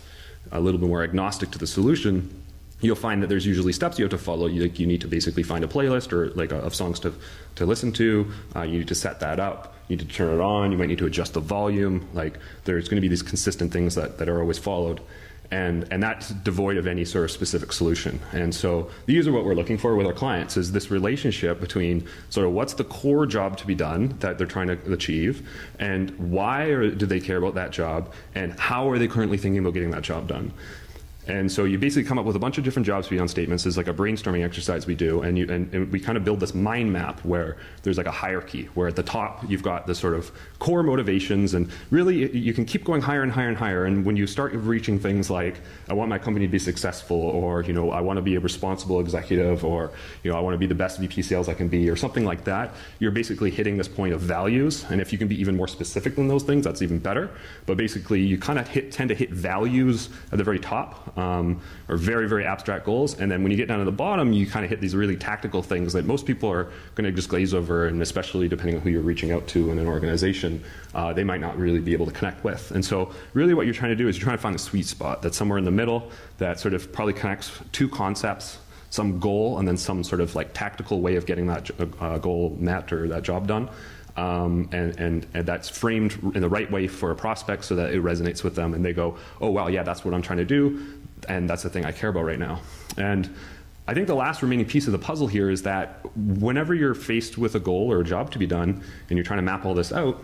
a little bit more agnostic to the solution, you'll find that there's usually steps you have to follow. You, like, you need to basically find a playlist or like a, of songs to, to listen to. Uh, you need to set that up. You need to turn it on. You might need to adjust the volume. Like, there's going to be these consistent things that, that are always followed. And, and that's devoid of any sort of specific solution. And so these are what we're looking for with our clients, is this relationship between sort of what's the core job to be done that they're trying to achieve, and why are, do they care about that job, and how are they currently thinking about getting that job done. And so you basically come up with a bunch of different jobs to be done statements. It's like a brainstorming exercise we do, and, you, and, and we kind of build this mind map where there's like a hierarchy, where at the top you've got the sort of core motivations, and really you can keep going higher and higher and higher. And when you start reaching things like, I want my company to be successful, or you know, I want to be a responsible executive, or you know, I want to be the best V P sales I can be, or something like that, you're basically hitting this point of values. And if you can be even more specific than those things, that's even better. But basically you kind of hit, tend to hit values at the very top. Um, or very, very abstract goals. And then when you get down to the bottom, you kind of hit these really tactical things that most people are going to just glaze over, and especially depending on who you're reaching out to in an organization, uh, they might not really be able to connect with. And so really what you're trying to do is you're trying to find the sweet spot that's somewhere in the middle that sort of probably connects two concepts, some goal, and then some sort of like tactical way of getting that uh, goal met or that job done. Um, and, and, and that's framed in the right way for a prospect so that it resonates with them, and they go, oh, wow, yeah, that's what I'm trying to do, and that's the thing I care about right now. And I think the last remaining piece of the puzzle here is that whenever you're faced with a goal or a job to be done, and you're trying to map all this out,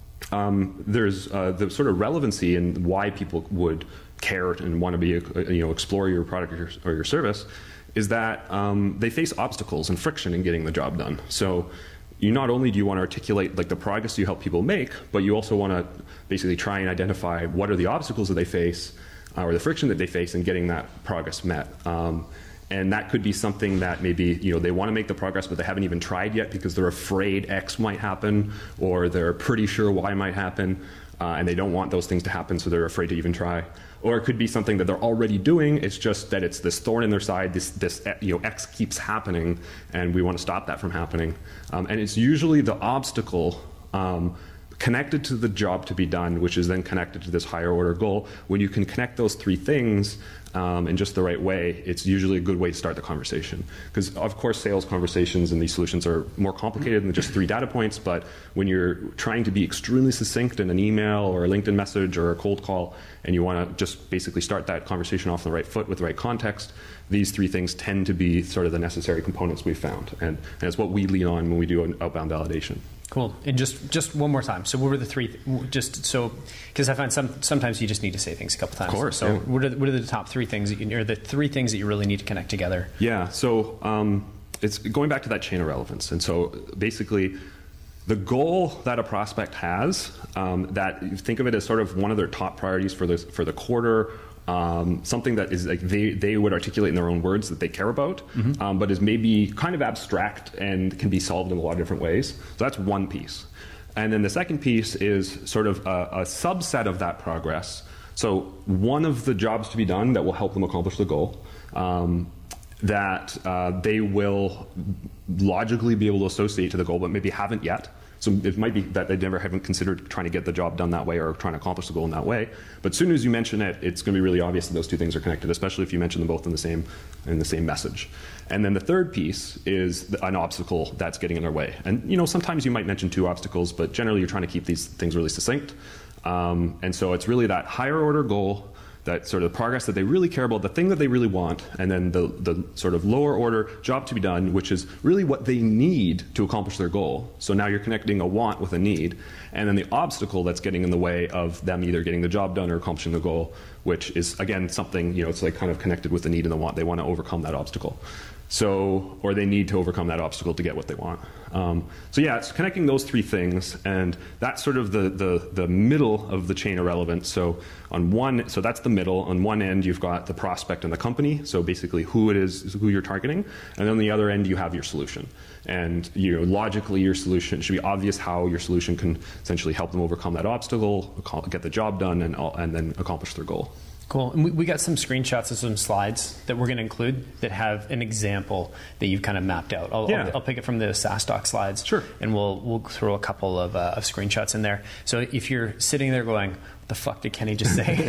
um, there's uh, the sort of relevancy in why people would care and want to be, you know, explore your product or your, or your service, is that um, they face obstacles and friction in getting the job done. So you not only do you want to articulate like the progress you help people make, but you also want to basically try and identify what are the obstacles that they face, uh, or the friction that they face in getting that progress met. Um, and that could be something that maybe, you know, they want to make the progress, but they haven't even tried yet because they're afraid X might happen, or they're pretty sure Y might happen, uh, and they don't want those things to happen, so they're afraid to even try. Or it could be something that they're already doing. It's just that it's this thorn in their side. This, this you know, X keeps happening, and we want to stop that from happening. Um, and it's usually the obstacle um, connected to the job to be done, which is then connected to this higher order goal. When you can connect those three things um, in just the right way, it's usually a good way to start the conversation. Because of course, sales conversations and these solutions are more complicated than just three data points. But when you're trying to be extremely succinct in an email or a LinkedIn message or a cold call, and you want to just basically start that conversation off on the right foot with the right context, these three things tend to be sort of the necessary components we've found. And, and it's what we lean on when we do an outbound validation. Cool. And just, just one more time. So what were the three, th- just so, because I find some, sometimes you just need to say things a couple times. Of course. So yeah. what, are the, what are the top three things, that you, or the three things that you really need to connect together? Yeah. So um, it's going back to that chain of relevance. And so basically, the goal that a prospect has, um, that you think of it as sort of one of their top priorities for the, for the quarter, um, something that is like they, they would articulate in their own words that they care about, mm-hmm. um, but is maybe kind of abstract and can be solved in a lot of different ways. So that's one piece. And then the second piece is sort of a, a subset of that progress. So one of the jobs to be done that will help them accomplish the goal, um, that uh, they will logically be able to associate to the goal, but maybe haven't yet. So it might be that they never haven't considered trying to get the job done that way or trying to accomplish the goal in that way. But as soon as you mention it, it's going to be really obvious that those two things are connected, especially if you mention them both in the same in the same message. And then the third piece is an obstacle that's getting in their way. And you know, sometimes you might mention two obstacles, but generally you're trying to keep these things really succinct. Um, and so it's really that higher order goal that sort of progress that they really care about, the thing that they really want, and then the, the sort of lower order job to be done, which is really what they need to accomplish their goal. So now you're connecting a want with a need, and then the obstacle that's getting in the way of them either getting the job done or accomplishing the goal, which is, again, something, you know, it's like kind of connected with the need and the want. They want to overcome that obstacle. So, or they need to overcome that obstacle to get what they want. Um, so yeah, it's connecting those three things, and that's sort of the, the, the middle of the chain of relevance. So on one, so that's the middle. On one end, you've got the prospect and the company, so basically who it is, who you're targeting, and then on the other end, you have your solution. And you know, logically, your solution should be obvious how your solution can essentially help them overcome that obstacle, get the job done, and, and then accomplish their goal. Cool. And we, we got some screenshots of some slides that we're going to include that have an example that you've kind of mapped out. I'll, yeah. I'll, I'll pick it from the SaaStock slides. Sure. And we'll we'll throw a couple of, uh, of screenshots in there. So if you're sitting there going, what the fuck did Kenny just say?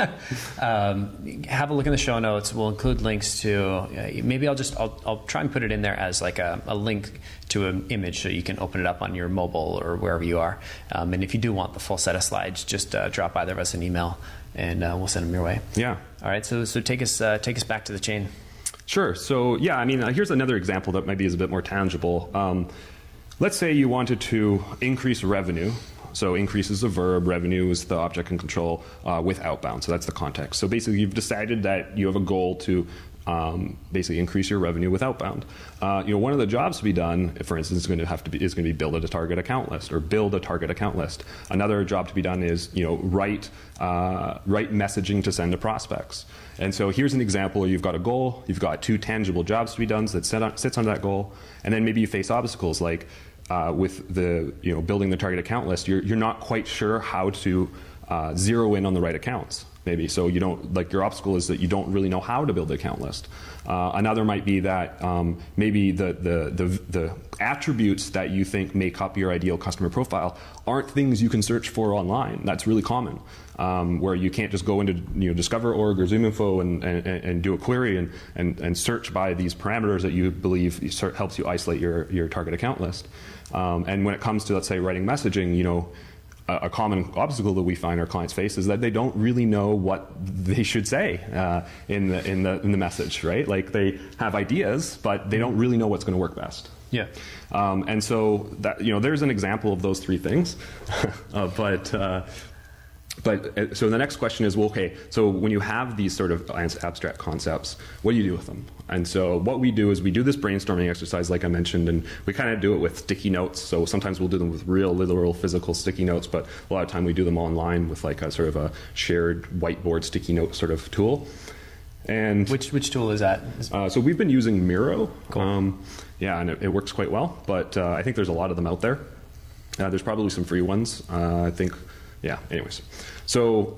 um, have a look in the show notes. We'll include links to, uh, maybe I'll just, I'll, I'll try and put it in there as like a, a link to an image so you can open it up on your mobile or wherever you are. Um, and if you do want the full set of slides, just uh, drop either of us an email, and uh, we'll send them your way. Yeah. All right. So so take us uh, take us back to the chain. Sure. So yeah, I mean, uh, here's another example that maybe is a bit more tangible. Um, let's say you wanted to increase revenue. So increase is the verb, revenue is the object and control uh, with outbound. So that's the context. So basically, you've decided that you have a goal to Um, basically increase your revenue with outbound. Uh, you know, one of the jobs to be done, for instance, is going to have to be is going to be build a target account list or build a target account list. Another job to be done is you know write uh, write messaging to send to prospects. And so here's an example where you've got a goal, you've got two tangible jobs to be done that sit on, sits on that goal, and then maybe you face obstacles like uh, with the you know building the target account list. You're you're not quite sure how to uh, zero in on the right accounts. Maybe so you don't like your obstacle is that you don't really know how to build the account list. Uh, another might be that um, maybe the, the the the attributes that you think make up your ideal customer profile aren't things you can search for online. That's really common, um, where you can't just go into you know Discover dot org or ZoomInfo and, and, and do a query and, and, and search by these parameters that you believe helps you isolate your your target account list. Um, and when it comes to let's say writing messaging, you know. A common obstacle that we find our clients face is that they don't really know what they should say uh, in the in the in the message, right? Like they have ideas, but they don't really know what's going to work best. Yeah. Um, and so that you know, there's an example of those three things, uh, but. Uh, But uh, so the next question is, well, okay, so when you have these sort of abstract concepts, what do you do with them? And so what we do is we do this brainstorming exercise, like I mentioned, and we kind of do it with sticky notes. So sometimes we'll do them with real, literal, physical sticky notes, but a lot of time we do them online with like a sort of a shared whiteboard sticky note sort of tool. And which which tool is that? Uh, so we've been using Miro. Cool. Um, yeah, and it, it works quite well. But uh, I think there's a lot of them out there. Uh, there's probably some free ones. Uh, I think. Yeah, anyways. So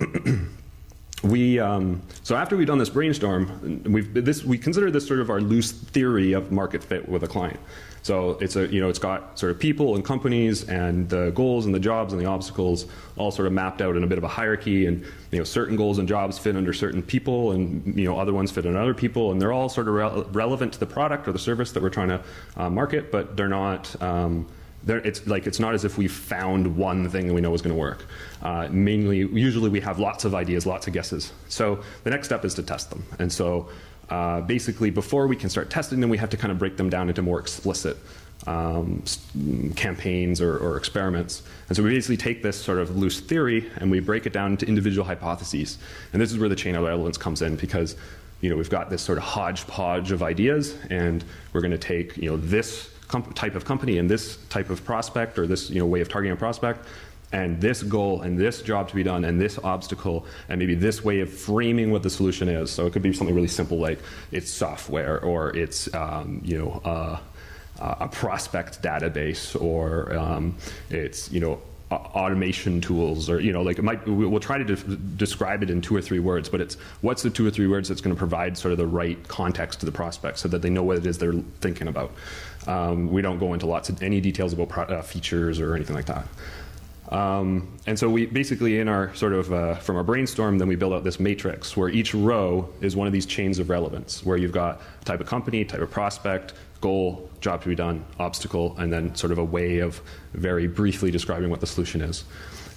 we um, so after we've done this brainstorm, we've this we consider this sort of our loose theory of market fit with a client. So it's a you know it's got sort of people and companies and the goals and the jobs and the obstacles all sort of mapped out in a bit of a hierarchy, and you know certain goals and jobs fit under certain people, and you know other ones fit under other people, and they're all sort of re- relevant to the product or the service that we're trying to uh, market, but they're not. Um, It's like it's not as if we found one thing that we know is going to work. Uh, mainly, usually we have lots of ideas, lots of guesses. So the next step is to test them. And so uh, basically, before we can start testing them, we have to kind of break them down into more explicit um, campaigns or, or experiments. And so we basically take this sort of loose theory and we break it down into individual hypotheses. And this is where the chain of relevance comes in, because you know we've got this sort of hodgepodge of ideas, and we're going to take you know this. type of company and this type of prospect or this you know way of targeting a prospect and this goal and this job to be done and this obstacle and maybe this way of framing what the solution is. So it could be something really simple like it's software or it's um, you know uh, a prospect database or um, it's you know automation tools or you know like it might we'll try to de- describe it in two or three words, but it's what's the two or three words that's going to provide sort of the right context to the prospect so that they know what it is they're thinking about. Um, we don't go into lots of any details about pro- uh, features or anything like that. Um, and so we basically in our sort of uh, from our brainstorm, then we build out this matrix where each row is one of these chains of relevance, where you've got type of company, type of prospect, goal, job to be done, obstacle, and then sort of a way of very briefly describing what the solution is.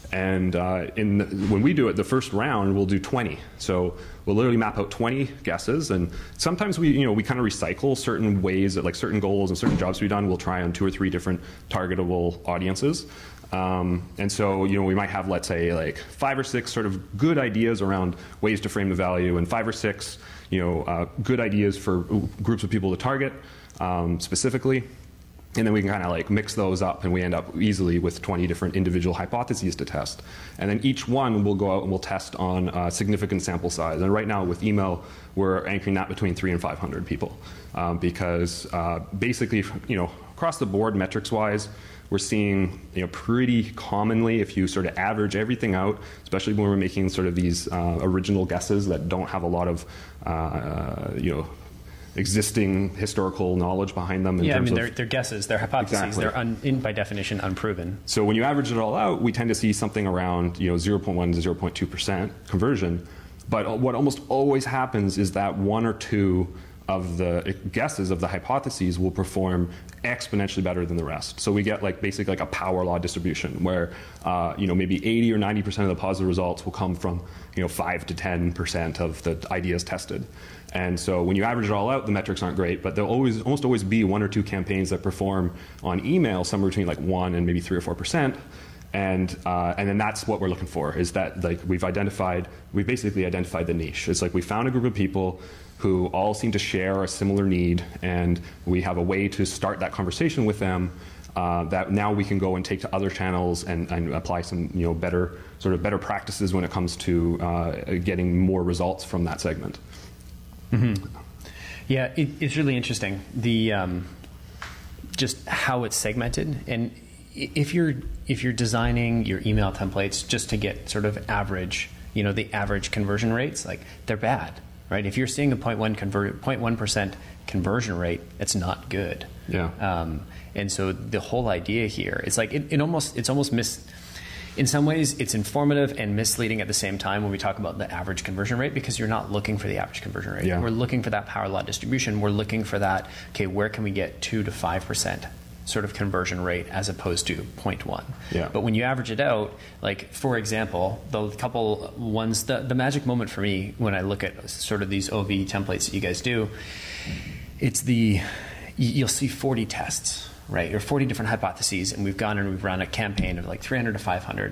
And uh, in the, when we do it, the first round we'll do twenty. So we'll literally map out twenty guesses, and sometimes we, you know, we kind of recycle certain ways that, like certain goals and certain jobs to be done. We'll try on two or three different targetable audiences. Um, and so, you know, we might have, let's say, like five or six sort of good ideas around ways to frame the value, and five or six, you know, uh, good ideas for groups of people to target um, specifically. And then we can kind of like mix those up, and we end up easily with twenty different individual hypotheses to test. And then each one will go out and we'll test on a significant sample size. And right now with email, we're anchoring that between three and five hundred people, um, because uh, basically, you know, across the board, metrics-wise, we're seeing, you know, pretty commonly, if you sort of average everything out, especially when we're making sort of these uh, original guesses that don't have a lot of, uh, you know, existing historical knowledge behind them. In yeah, I terms mean, of, they're, they're guesses, they're hypotheses, exactly. they're un, in, by definition unproven. So when you average it all out, we tend to see something around, you know, zero point one to zero point two percent conversion. But what almost always happens is that one or two of the guesses of the hypotheses will perform exponentially better than the rest. So we get like basically like a power law distribution where uh, you know, maybe eighty or ninety percent of the positive results will come from, you know, five to ten percent of the ideas tested. And so when you average it all out, the metrics aren't great, but there'll always almost always be one or two campaigns that perform on email somewhere between like one and maybe three or four percent. And uh, and then that's what we're looking for, is that like we've identified, we basically identified the niche. It's like we found a group of people who all seem to share a similar need, and we have a way to start that conversation with them uh, that now we can go and take to other channels and, and apply some, you know, better sort of better practices when it comes to uh, getting more results from that segment. Mm-hmm. Yeah, it, it's really interesting, the um, just how it's segmented. And if you're if you're designing your email templates just to get sort of average, you know, the average conversion rates, like they're bad. Right? If you're seeing a zero point one convert, zero point one percent conversion rate, it's not good. Yeah. Um, and so the whole idea here, it's like it, it almost it's almost mis. In some ways, it's informative and misleading at the same time when we talk about the average conversion rate, because you're not looking for the average conversion rate. Yeah. We're looking for that power law distribution. We're looking for that. Okay, where can we get two to five percent? Sort of conversion rate as opposed to zero point one. Yeah. But when you average it out, like for example, the couple ones, the, the magic moment for me when I look at sort of these O V templates that you guys do, it's the, you'll see forty tests, right? Or forty different hypotheses, and we've gone and we've run a campaign of like three hundred to five hundred,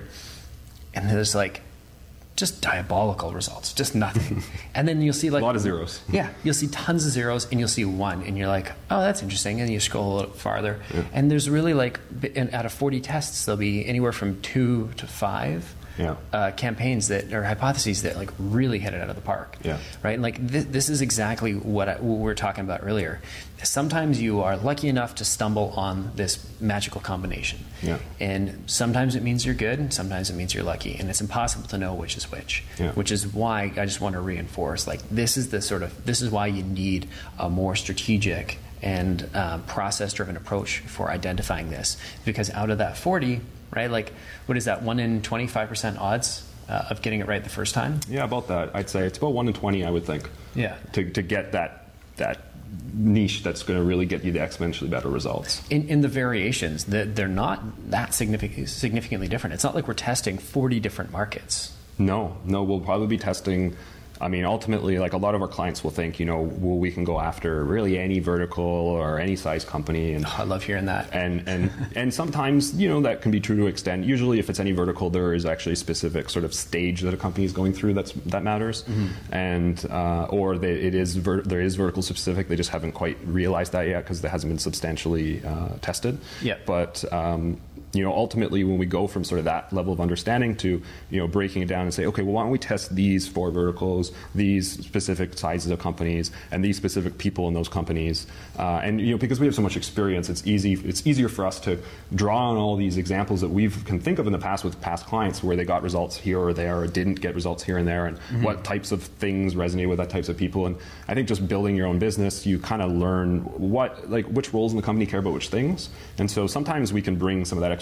and there's like just diabolical results, just nothing. And then you'll see like a lot of zeros. Yeah, you'll see tons of zeros, and you'll see one, and you're like, oh, that's interesting. And you scroll a little farther, yeah. And there's really like, and out of forty tests, there'll be anywhere from two to five yeah. uh, campaigns that or hypotheses that like really hit it out of the park. Yeah. Right. And like th- this is exactly what, I, what we were talking about earlier. Sometimes you are lucky enough to stumble on this magical combination. Yeah. And sometimes it means you're good, and sometimes it means you're lucky, and it's impossible to know which is which. Yeah. Which is why I just want to reinforce, like this is the sort of this is why you need a more strategic and uh, process-driven approach for identifying this, because out of that forty, right, like what is that, one in twenty-five percent odds uh, of getting it right the first time? Yeah, about that. I'd say it's about one in twenty, I would think. Yeah. To to get that that niche that's going to really get you the exponentially better results. In, in the variations, the, they're not that significant, significantly different. It's not like we're testing forty different markets. No, no, we'll probably be testing. I mean, ultimately, like a lot of our clients will think, you know, well, we can go after really any vertical or any size company. And oh, I love hearing that. And and and sometimes, you know, that can be true to an extent. Usually, if it's any vertical, there is actually a specific sort of stage that a company is going through that's that matters. Mm-hmm. And uh, or they, it is ver- there is vertical specific. They just haven't quite realized that yet because it hasn't been substantially uh, tested. Yeah. But um, you know, ultimately, when we go from sort of that level of understanding to, you know, breaking it down and say, okay, well, why don't we test these four verticals, these specific sizes of companies, and these specific people in those companies, uh, and you know, because we have so much experience, it's easy. It's easier for us to draw on all these examples that we can think of in the past with past clients where they got results here or there, or didn't get results here and there, and mm-hmm. what types of things resonate with that types of people. And I think just building your own business, you kind of learn what, like, which roles in the company care about which things, and so sometimes we can bring some of that expertise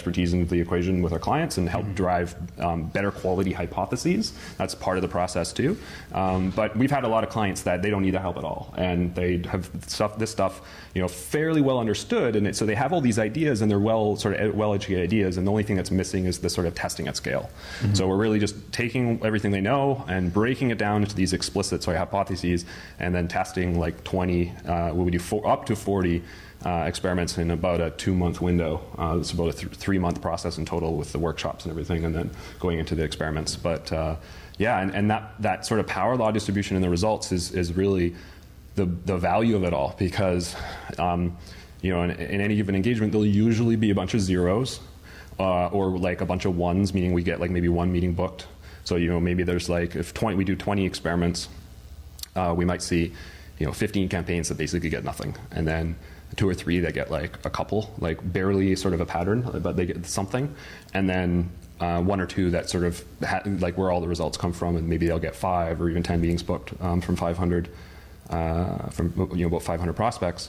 expertise into the equation with our clients and help mm-hmm. drive um, better quality hypotheses. That's part of the process too. Um, but we've had a lot of clients that they don't need the help at all, and they have stuff, this stuff, you know, fairly well understood, and it, so they have all these ideas, and they're well sort of well-educated ideas, and the only thing that's missing is the sort of testing at scale. Mm-hmm. So we're really just taking everything they know and breaking it down into these explicit sort of hypotheses, and then testing like twenty, uh, we do four, up to forty uh, experiments in about a two-month window. Uh, it's about a th- three-month process in total with the workshops and everything, and then going into the experiments. But uh, yeah, and, and that, that sort of power law distribution in the results is, is really the the value of it all, because um, you know, in, in any given engagement there'll usually be a bunch of zeros uh, or like a bunch of ones, meaning we get like maybe one meeting booked. So you know, maybe there's like, if twenty we do twenty experiments, uh, we might see, you know, fifteen campaigns that basically get nothing, and then two or three that get like a couple, like barely sort of a pattern, but they get something, and then uh, one or two that sort of ha- like where all the results come from, and maybe they'll get five or even ten meetings booked um, from five hundred. Uh, from you know about five hundred prospects.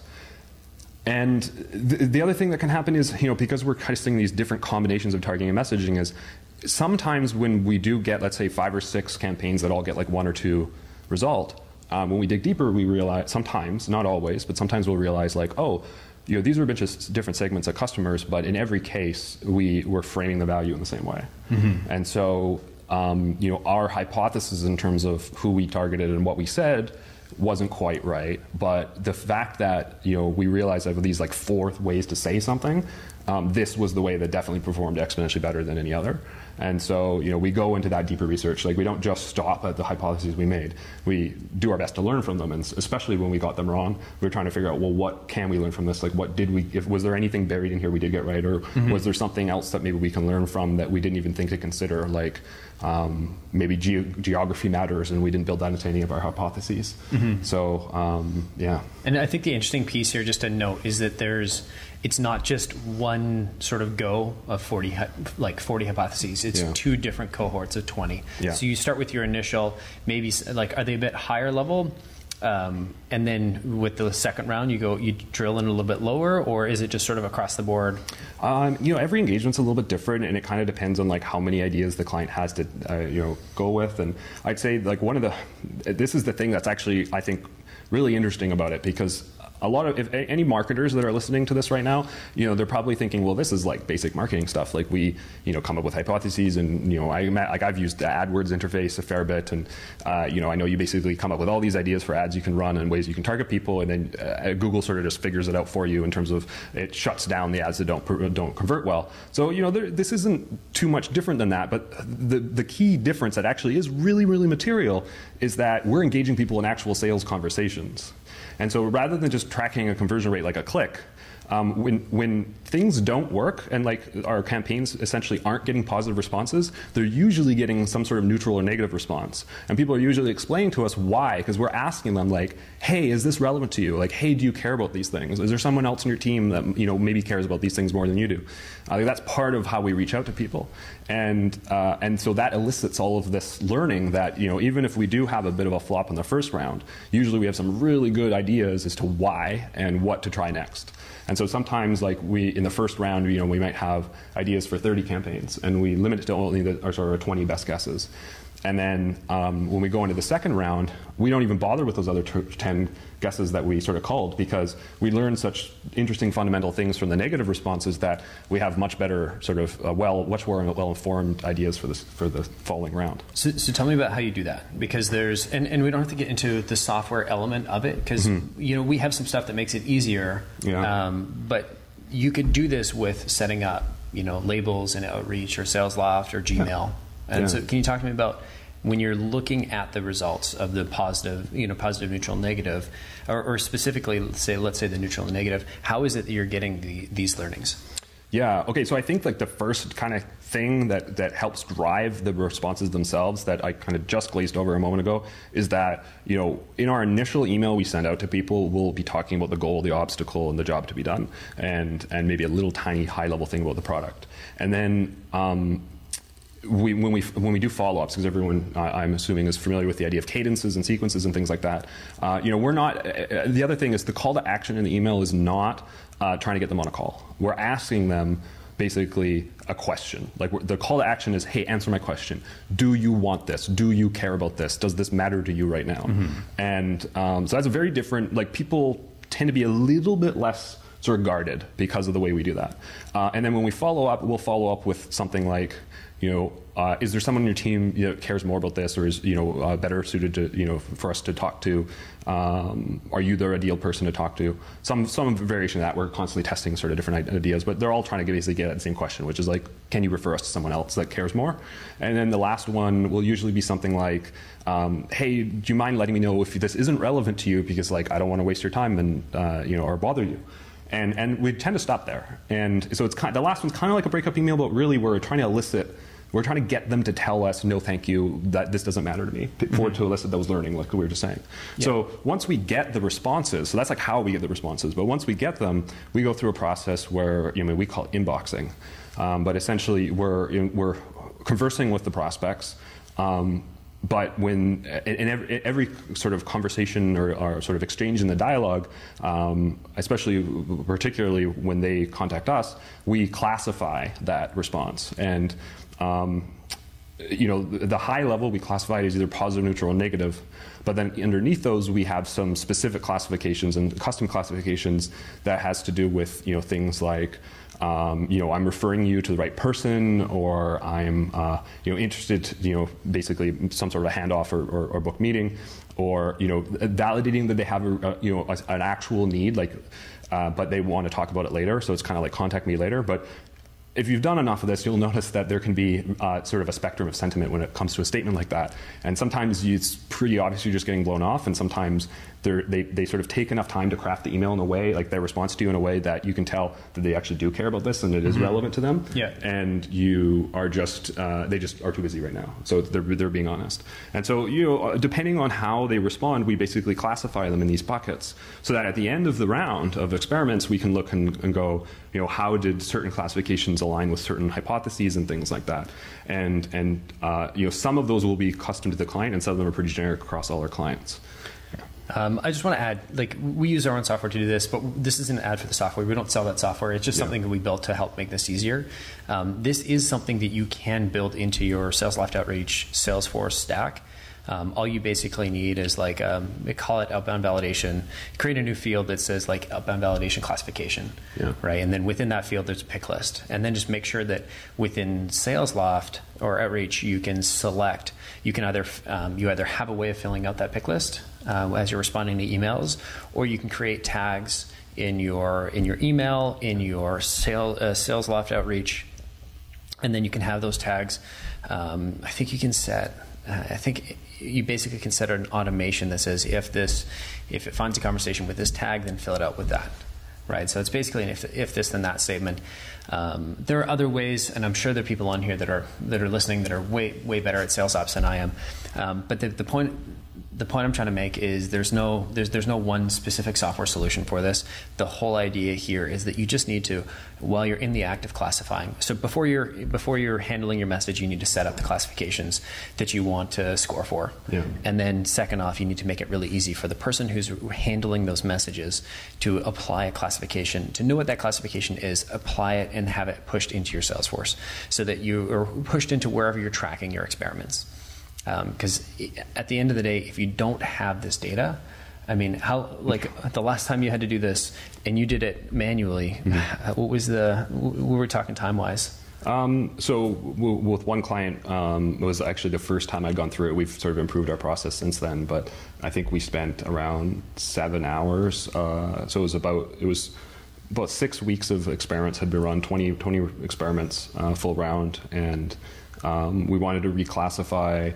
And the, the other thing that can happen is, you know, because we're testing these different combinations of targeting and messaging, is sometimes when we do get, let's say, five or six campaigns that all get like one or two result, um, when we dig deeper, we realize sometimes, not always, but sometimes we'll realize like, oh, you know, these are a bunch of different segments of customers, but in every case, we were framing the value in the same way. Mm-hmm. And so, um, you know, our hypothesis in terms of who we targeted and what we said wasn't quite right, but the fact that, you know, we realized that with these like four ways to say something, um, this was the way that definitely performed exponentially better than any other. And so, you know, we go into that deeper research. Like, we don't just stop at the hypotheses we made. We do our best to learn from them, and especially when we got them wrong, we're trying to figure out, well, what can we learn from this? Like, what did we, if was there anything buried in here we did get right, or mm-hmm. was there something else that maybe we can learn from that we didn't even think to consider, like um, maybe ge- geography matters, and we didn't build that into any of our hypotheses. Mm-hmm. So, um, yeah. And I think the interesting piece here, just to note, is that there's, it's not just one sort of go of forty, like forty hypotheses. It's yeah. two different cohorts of twenty. Yeah. So you start with your initial, maybe like, are they a bit higher level? Um, and then with the second round, you go, you drill in a little bit lower, or is it just sort of across the board? Um, you know, every engagement's a little bit different, and it kind of depends on like how many ideas the client has to, uh, you know, go with. And I'd say like one of the, this is the thing that's actually, I think, really interesting about it, because a lot of, if any marketers that are listening to this right now, you know, they're probably thinking, well, this is like basic marketing stuff. Like, we, you know, come up with hypotheses, and, you know, I like I've used the AdWords interface a fair bit, and uh, you know, I know you basically come up with all these ideas for ads you can run and ways you can target people, and then uh, Google sort of just figures it out for you in terms of it shuts down the ads that don't don't convert well. So, you know, there, this isn't too much different than that. But the the key difference that actually is really really material is that we're engaging people in actual sales conversations. And so rather than just tracking a conversion rate like a click, um, when when things don't work, and like our campaigns essentially aren't getting positive responses, they're usually getting some sort of neutral or negative response. And people are usually explaining to us why, because we're asking them like, hey, is this relevant to you? Like, hey, do you care about these things? Is there someone else in your team that, you know, maybe cares about these things more than you do? I think that's part of how we reach out to people. And uh, and so that elicits all of this learning that, you know, even if we do have a bit of a flop in the first round, usually we have some really good ideas as to why and what to try next. And so sometimes, like, we in the first round, you know, we might have ideas for thirty campaigns, and we limit it to only the or sort of twenty best guesses. And then um, when we go into the second round, we don't even bother with those other t- ten guesses that we sort of called, because we learned such interesting fundamental things from the negative responses that we have much better sort of uh, well, much more well-informed ideas for this for the following round. So, so tell me about how you do that, because there's and, and we don't have to get into the software element of it, because mm-hmm. you know, we have some stuff that makes it easier. Yeah. Um, but you could do this with setting up, you know, labels in Outreach or SalesLoft or Gmail. Yeah. And yeah. so can you talk to me about when you're looking at the results of the positive, you know, positive, neutral, negative, or, or specifically, say, let's say the neutral and negative, how is it that you're getting the, these learnings? Yeah. Okay. So I think like the first kind of thing that, that helps drive the responses themselves that I kind of just glazed over a moment ago is that, you know, in our initial email we send out to people, we'll be talking about the goal, the obstacle, and the job to be done, and and maybe a little tiny high level thing about the product. And then um, We, when we when we do follow-ups, because everyone uh, I'm assuming is familiar with the idea of cadences and sequences and things like that. Uh, you know, we're not. Uh, the other thing is the call to action in the email is not uh, trying to get them on a call. We're asking them basically a question. Like the call to action is, hey, answer my question. Do you want this? Do you care about this? Does this matter to you right now? Mm-hmm. And um, so that's a very different, like people tend to be a little bit less sort of guarded because of the way we do that. Uh, and then when we follow up, we'll follow up with something like, you know, uh, is there someone on your team you know, cares more about this, or is you know uh, better suited to you know for us to talk to? Um, are you the ideal person to talk to? Some some variation of that. We're constantly testing sort of different ideas, but they're all trying to basically get at the same question, which is like, can you refer us to someone else that cares more? And then the last one will usually be something like, um, hey, do you mind letting me know if this isn't relevant to you, because like I don't want to waste your time and uh, you know or bother you. And and we tend to stop there. And so it's kind of, the last one's kind of like a breakup email, but really we're trying to elicit, we're trying to get them to tell us, no, thank you, that this doesn't matter to me, for mm-hmm. to elicit those learning, like we were just saying. Yeah. So once we get the responses, so that's like how we get the responses. But once we get them, we go through a process where you know we call it inboxing. Um, but essentially, we're in, we're conversing with the prospects. Um, But when in every, every sort of conversation or, or sort of exchange in the dialogue, um, especially particularly when they contact us, we classify that response. And um, you know, the, the high level we classify it as either positive, neutral, or negative. But then underneath those, we have some specific classifications and custom classifications that has to do with you know things like. Um, you know, I'm referring you to the right person, or I'm, uh, you know, interested, you know, basically some sort of a handoff or, or, or book meeting, or you know, validating that they have a, a you know a, an actual need, like, uh, but they want to talk about it later. So it's kind of like contact me later. But if you've done enough of this, you'll notice that there can be uh, sort of a spectrum of sentiment when it comes to a statement like that. And sometimes it's pretty obvious you're just getting blown off, and sometimes they they sort of take enough time to craft the email in a way, like their response to you in a way that you can tell that they actually do care about this and it is mm-hmm. relevant to them. Yeah. And you are just, uh, they just are too busy right now. So they're, they're being honest. And so, you know, depending on how they respond, we basically classify them in these buckets so that at the end of the round of experiments, we can look and, and go, you know, how did certain classifications align with certain hypotheses and things like that. And, and uh, you know, some of those will be custom to the client, and some of them are pretty generic across all our clients. Um, I just want to add, like, we use our own software to do this, but this isn't an ad for the software. We don't sell that software. It's just yeah. something that we built to help make this easier. Um, this is something that you can build into your SalesLoft Outreach Salesforce stack. Um, all you basically need is like, um, we call it outbound validation. Create a new field that says like outbound validation classification, yeah. right? And then within that field, there's a pick list. And then just make sure that within SalesLoft or Outreach, you can select, you can either, um, you either have a way of filling out that pick list uh, as you're responding to emails, or you can create tags in your, in your email, in your sale, uh, SalesLoft Outreach, and then you can have those tags. Um, I think you can set, uh, I think you basically can set an automation that says if this, if it finds a conversation with this tag, then fill it out with that, right? So it's basically an if, if this then that statement. Um, there are other ways, and I'm sure there are people on here that are that are listening that are way way better at sales ops than I am. Um, but the, the point. The point I'm trying to make is there's no there's there's no one specific software solution for this. The whole idea here is that you just need to, while you're in the act of classifying, so before you're before you're handling your message, you need to set up the classifications that you want to score for. Yeah. And then second off, you need to make it really easy for the person who's handling those messages to apply a classification, to know what that classification is, apply it, and have it pushed into your Salesforce so that you are pushed into wherever you're tracking your experiments. Because um, at the end of the day, if you don't have this data, I mean, how like the last time you had to do this and you did it manually, mm-hmm. what was the, we were talking time-wise? Um, so w- with one client, um, it was actually the first time I'd gone through it. We've sort of improved our process since then, but I think we spent around seven hours. Uh, so it was about, it was about six weeks of experiments had been run, twenty, twenty experiments, uh, full round. And um, we wanted to reclassify,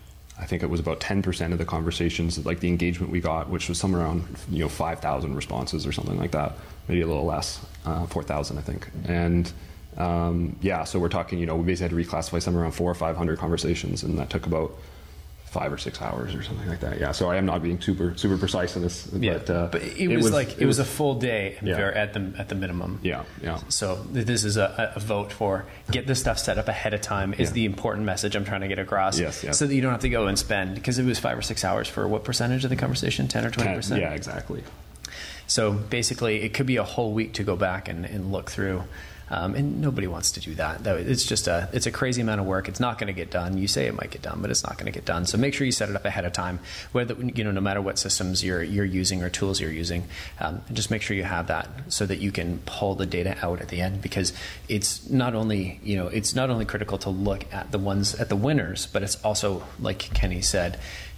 I think it was about ten percent of the conversations, like the engagement we got, which was somewhere around, you know, five thousand responses or something like that, maybe a little less, uh, four thousand, I think. And um, yeah, so we're talking, you know, we basically had to reclassify somewhere around four or five hundred conversations, and that took about five or six hours or something like that. Yeah, so I am not being super super precise in this. Yeah, but, uh, but it, it was, was like it, it was, was a full day yeah. at the at the minimum. Yeah, yeah. So this is a, a vote for get this stuff set up ahead of time is yeah. the important message I'm trying to get across. Yes, yes. So that you don't have to go and spend, because it was five or six hours for what percentage of the conversation, ten or twenty percent? Yeah, exactly. So basically, it could be a whole week to go back and, and look through. Um, and nobody wants to do that. It's just a, it's a crazy amount of work. It's not going to get done. You say it might get done, but it's not going to get done. So make sure you set it up ahead of time, whether, you know, no matter what systems you're, you're using or tools you're using, um, just make sure you have that so that you can pull the data out at the end, because it's not only, you know, it's not only critical to look at the ones, at the winners, but it's also, like Kenny said,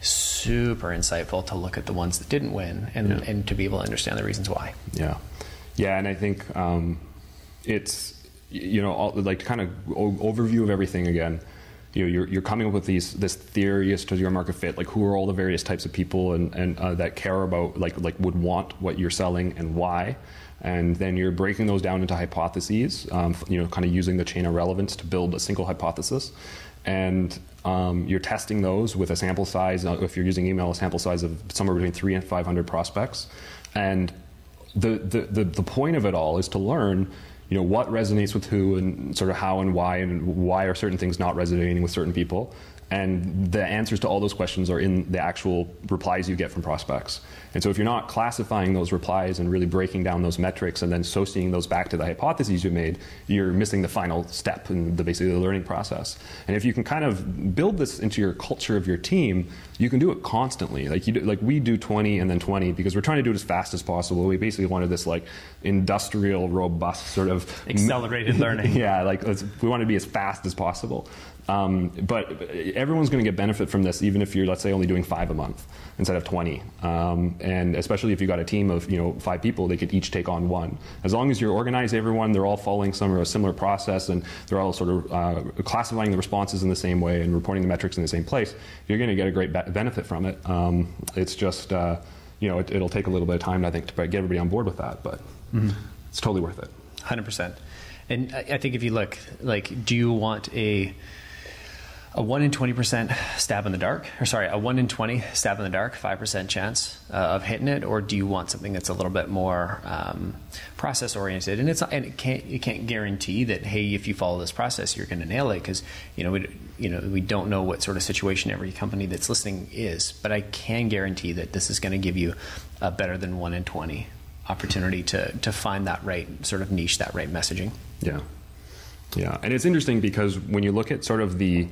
super insightful to look at the ones that didn't win and, yeah. and to be able to understand the reasons why. Yeah. Yeah. And I think um, it's, you know, all, like kind of overview of everything again. You know, you're, you're coming up with these this theory as to your market fit, like who are all the various types of people and, and uh, that care about, like like would want what you're selling and why. And then you're breaking those down into hypotheses, um, you know, kind of using the chain of relevance to build a single hypothesis. And um, you're testing those with a sample size, uh, if you're using email, a sample size of somewhere between three and five hundred prospects. And the, the, the, the point of it all is to learn, you know, what resonates with who and sort of how and why, and why are certain things not resonating with certain people. And the answers to all those questions are in the actual replies you get from prospects. And so if you're not classifying those replies and really breaking down those metrics and then associating those back to the hypotheses you made, you're missing the final step in the basically the learning process. And if you can kind of build this into your culture of your team, you can do it constantly. Like you do, like we do twenty and then twenty because we're trying to do it as fast as possible. We basically wanted this like industrial, robust sort of accelerated learning. Yeah, like we want to be as fast as possible. Um, but everyone's going to get benefit from this, even if you're, let's say, only doing five a month instead of twenty. Um, and especially if you've got a team of, you know, five people, they could each take on one. As long as you organize everyone, they're all following some a similar process, and they're all sort of uh, classifying the responses in the same way and reporting the metrics in the same place, you're going to get a great be- benefit from it. Um, it's just, uh, you know, it, it'll take a little bit of time, I think, to get everybody on board with that, but mm-hmm. it's totally worth it. one hundred percent. And I think if you look, like, do you want a a one in twenty percent stab in the dark, or sorry, a one in twenty stab in the dark, five percent chance uh, of hitting it, or do you want something that's a little bit more um, process oriented? And it's not, and it can't, you can't guarantee that, hey, if you follow this process, you're going to nail it, because you know we, you know we don't know what sort of situation every company that's listening is. But I can guarantee that this is going to give you a better than one in twenty opportunity to to find that right sort of niche, that right messaging. Yeah, yeah, and it's interesting because when you look at sort of the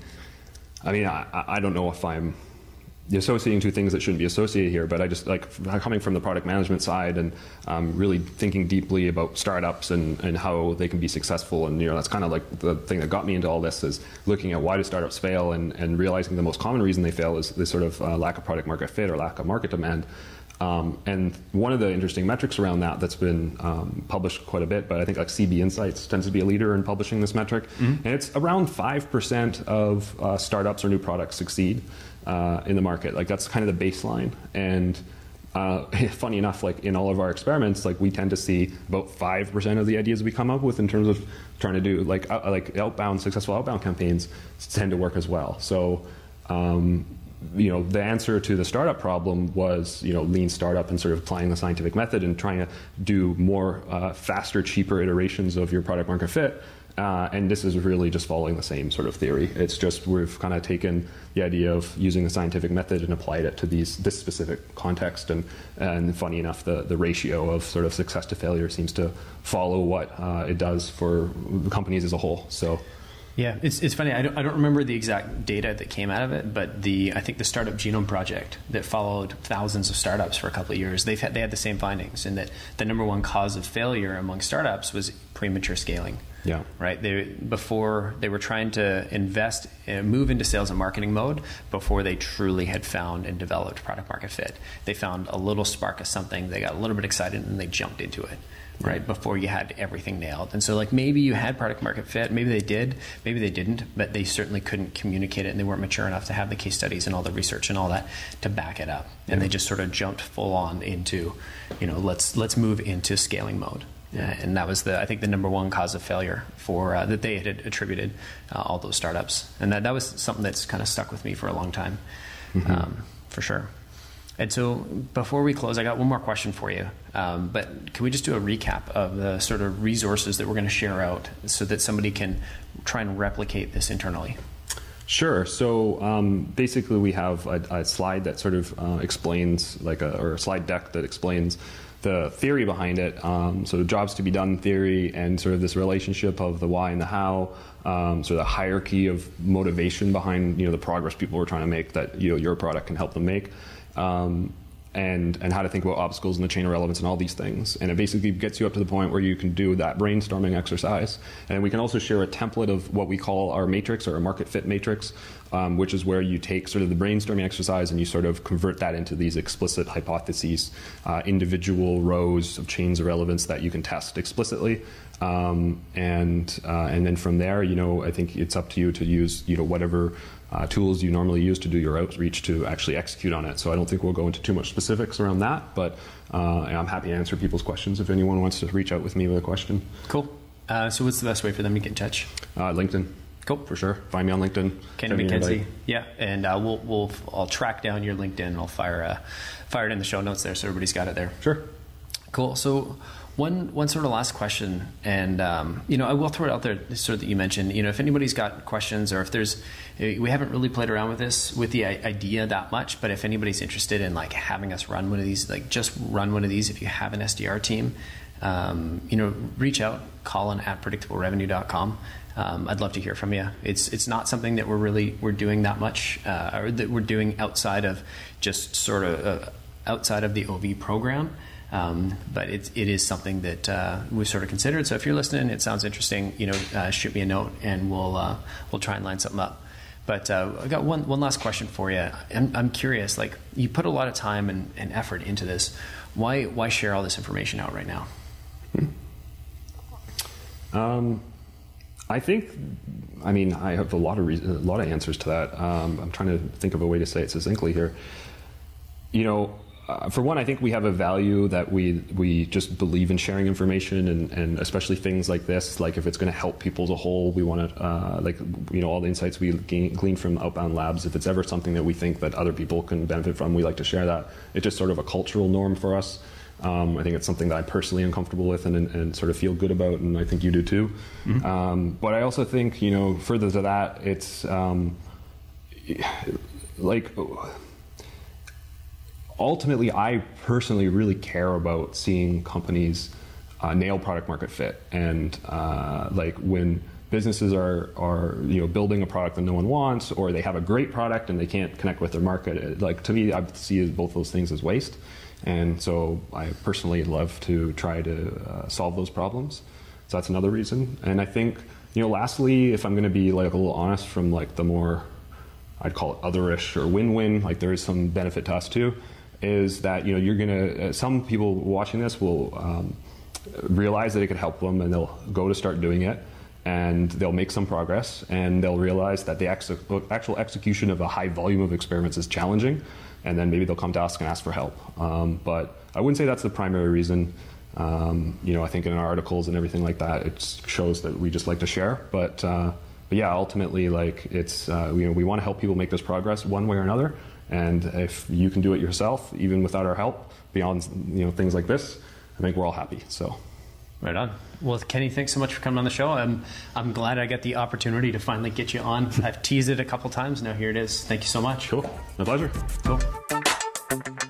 I mean, I, I don't know if I'm associating two things that shouldn't be associated here, but I just like coming from the product management side and um, really thinking deeply about startups and, and how they can be successful. And, you know, that's kind of like the thing that got me into all this, is looking at why do startups fail, and, and realizing the most common reason they fail is this sort of uh, lack of product market fit or lack of market demand. Um, and one of the interesting metrics around that that's been um, published quite a bit, but I think like C B Insights tends to be a leader in publishing this metric, mm-hmm. and it's around five percent of uh, startups or new products succeed uh, in the market. Like that's kind of the baseline. And uh, funny enough, like in all of our experiments, like we tend to see about five percent of the ideas we come up with in terms of trying to do like uh, like outbound, successful outbound campaigns tend to work as well. So um, you know, the answer to the startup problem was, you know, lean startup and sort of applying the scientific method and trying to do more uh, faster, cheaper iterations of your product market fit. Uh, and this is really just following the same sort of theory. It's just we've kind of taken the idea of using the scientific method and applied it to these this specific context. And and funny enough, the, the ratio of sort of success to failure seems to follow what uh, it does for companies as a whole. So. Yeah, it's it's funny. I don't I don't remember the exact data that came out of it, but the I think the Startup Genome Project that followed thousands of startups for a couple of years, they've had they had the same findings, in that the number one cause of failure among startups was premature scaling. Yeah. Right. They before they were trying to invest, uh, move into sales and marketing mode before they truly had found and developed product market fit. They found a little spark of something, they got a little bit excited, and they jumped into it. Right, before you had everything nailed. And so like maybe you had product market fit, maybe they did, maybe they didn't, but they certainly couldn't communicate it, and they weren't mature enough to have the case studies and all the research and all that to back it up. And yeah. they just sort of jumped full on into, you know, let's let's move into scaling mode. Yeah. And that was the I think the number one cause of failure for uh, that they had attributed uh, all those startups. And that, that was something that's kind of stuck with me for a long time, mm-hmm. um, for sure. And so before we close, I got one more question for you. Um, but can we just do a recap of the sort of resources that we're going to share out so that somebody can try and replicate this internally? Sure. So um, basically, we have a, a slide that sort of uh, explains, like a, or a slide deck that explains the theory behind it. Um, so the jobs to be done theory and sort of this relationship of the why and the how, um, sort of the hierarchy of motivation behind, you know, the progress people are trying to make that, you know, your product can help them make. Um, and and how to think about obstacles in the chain of relevance and all these things. And it basically gets you up to the point where you can do that brainstorming exercise. And we can also share a template of what we call our matrix, or a market fit matrix, um, which is where you take sort of the brainstorming exercise and you sort of convert that into these explicit hypotheses, uh, individual rows of chains of relevance that you can test explicitly. Um, and uh, and then from there, you know, I think it's up to you to use, you know, whatever uh, tools you normally use to do your outreach to actually execute on it. So I don't think we'll go into too much specifics around that, but uh, I'm happy to answer people's questions if anyone wants to reach out with me with a question. Cool. Uh, so what's the best way for them to get in touch? Uh, LinkedIn. Cool. For sure. Find me on LinkedIn. Kenny McKenzie. Yeah, and uh, we'll we'll I'll track down your LinkedIn and I'll fire uh, fire it in the show notes there so everybody's got it there. Sure. Cool. So one one sort of last question, and um, you know, I will throw it out there, sort of that you mentioned. You know, if anybody's got questions, or if there's, we haven't really played around with this with the idea that much, but if anybody's interested in like having us run one of these, like just run one of these, if you have an S D R team, um, you know, reach out, Colin at predictable revenue dot com. Um, I'd love to hear from you. It's it's not something that we're really we're doing that much, uh, or that we're doing outside of just sort of uh, outside of the O V program. Um, but it, it is something that uh, we've sort of considered. So if you're listening, it sounds interesting, you know, uh, shoot me a note and we'll uh, we'll try and line something up. But uh, I got one one last question for you. I'm, I'm curious, like you put a lot of time and, and effort into this. Why why share all this information out right now? Hmm. Um, I think, I mean, I have a lot of reason, a lot of answers to that. Um, I'm trying to think of a way to say it succinctly here. You know. Uh, for one, I think we have a value that we we just believe in sharing information, and, and especially things like this. Like if it's going to help people as a whole, we want to uh, like you know all the insights we gain, glean from Outbound Labs. If it's ever something that we think that other people can benefit from, we like to share that. It's just sort of a cultural norm for us. Um, I think it's something that I personally am comfortable with and, and, and sort of feel good about, and I think you do too. Mm-hmm. Um, but I also think, you know, further to that, it's um, like. Ultimately, I personally really care about seeing companies uh, nail product market fit, and uh, like when businesses are are you know building a product that no one wants, or they have a great product and they can't connect with their market. It, like to me, I see both those things as waste, and so I personally love to try to uh, solve those problems. So that's another reason. And I think you know, lastly, if I'm going to be like a little honest, from like the more I'd call it otherish or win-win, like there is some benefit to us too. Is that you know you're gonna uh, some people watching this will um, realize that it could help them, and they'll go to start doing it, and they'll make some progress, and they'll realize that the ex- actual execution of a high volume of experiments is challenging, and then maybe they'll come to us and ask for help. Um, but I wouldn't say that's the primary reason. Um, you know, I think in our articles and everything like that, it shows that we just like to share. But uh, but yeah, ultimately, like it's uh, you know we want to help people make this progress one way or another. And if you can do it yourself, even without our help, beyond you know things like this, I think we're all happy. So, right on. Well, Kenny, thanks so much for coming on the show. I'm I'm glad I got the opportunity to finally get you on. I've teased it a couple times. Now here it is. Thank you so much. Cool. My pleasure. Cool.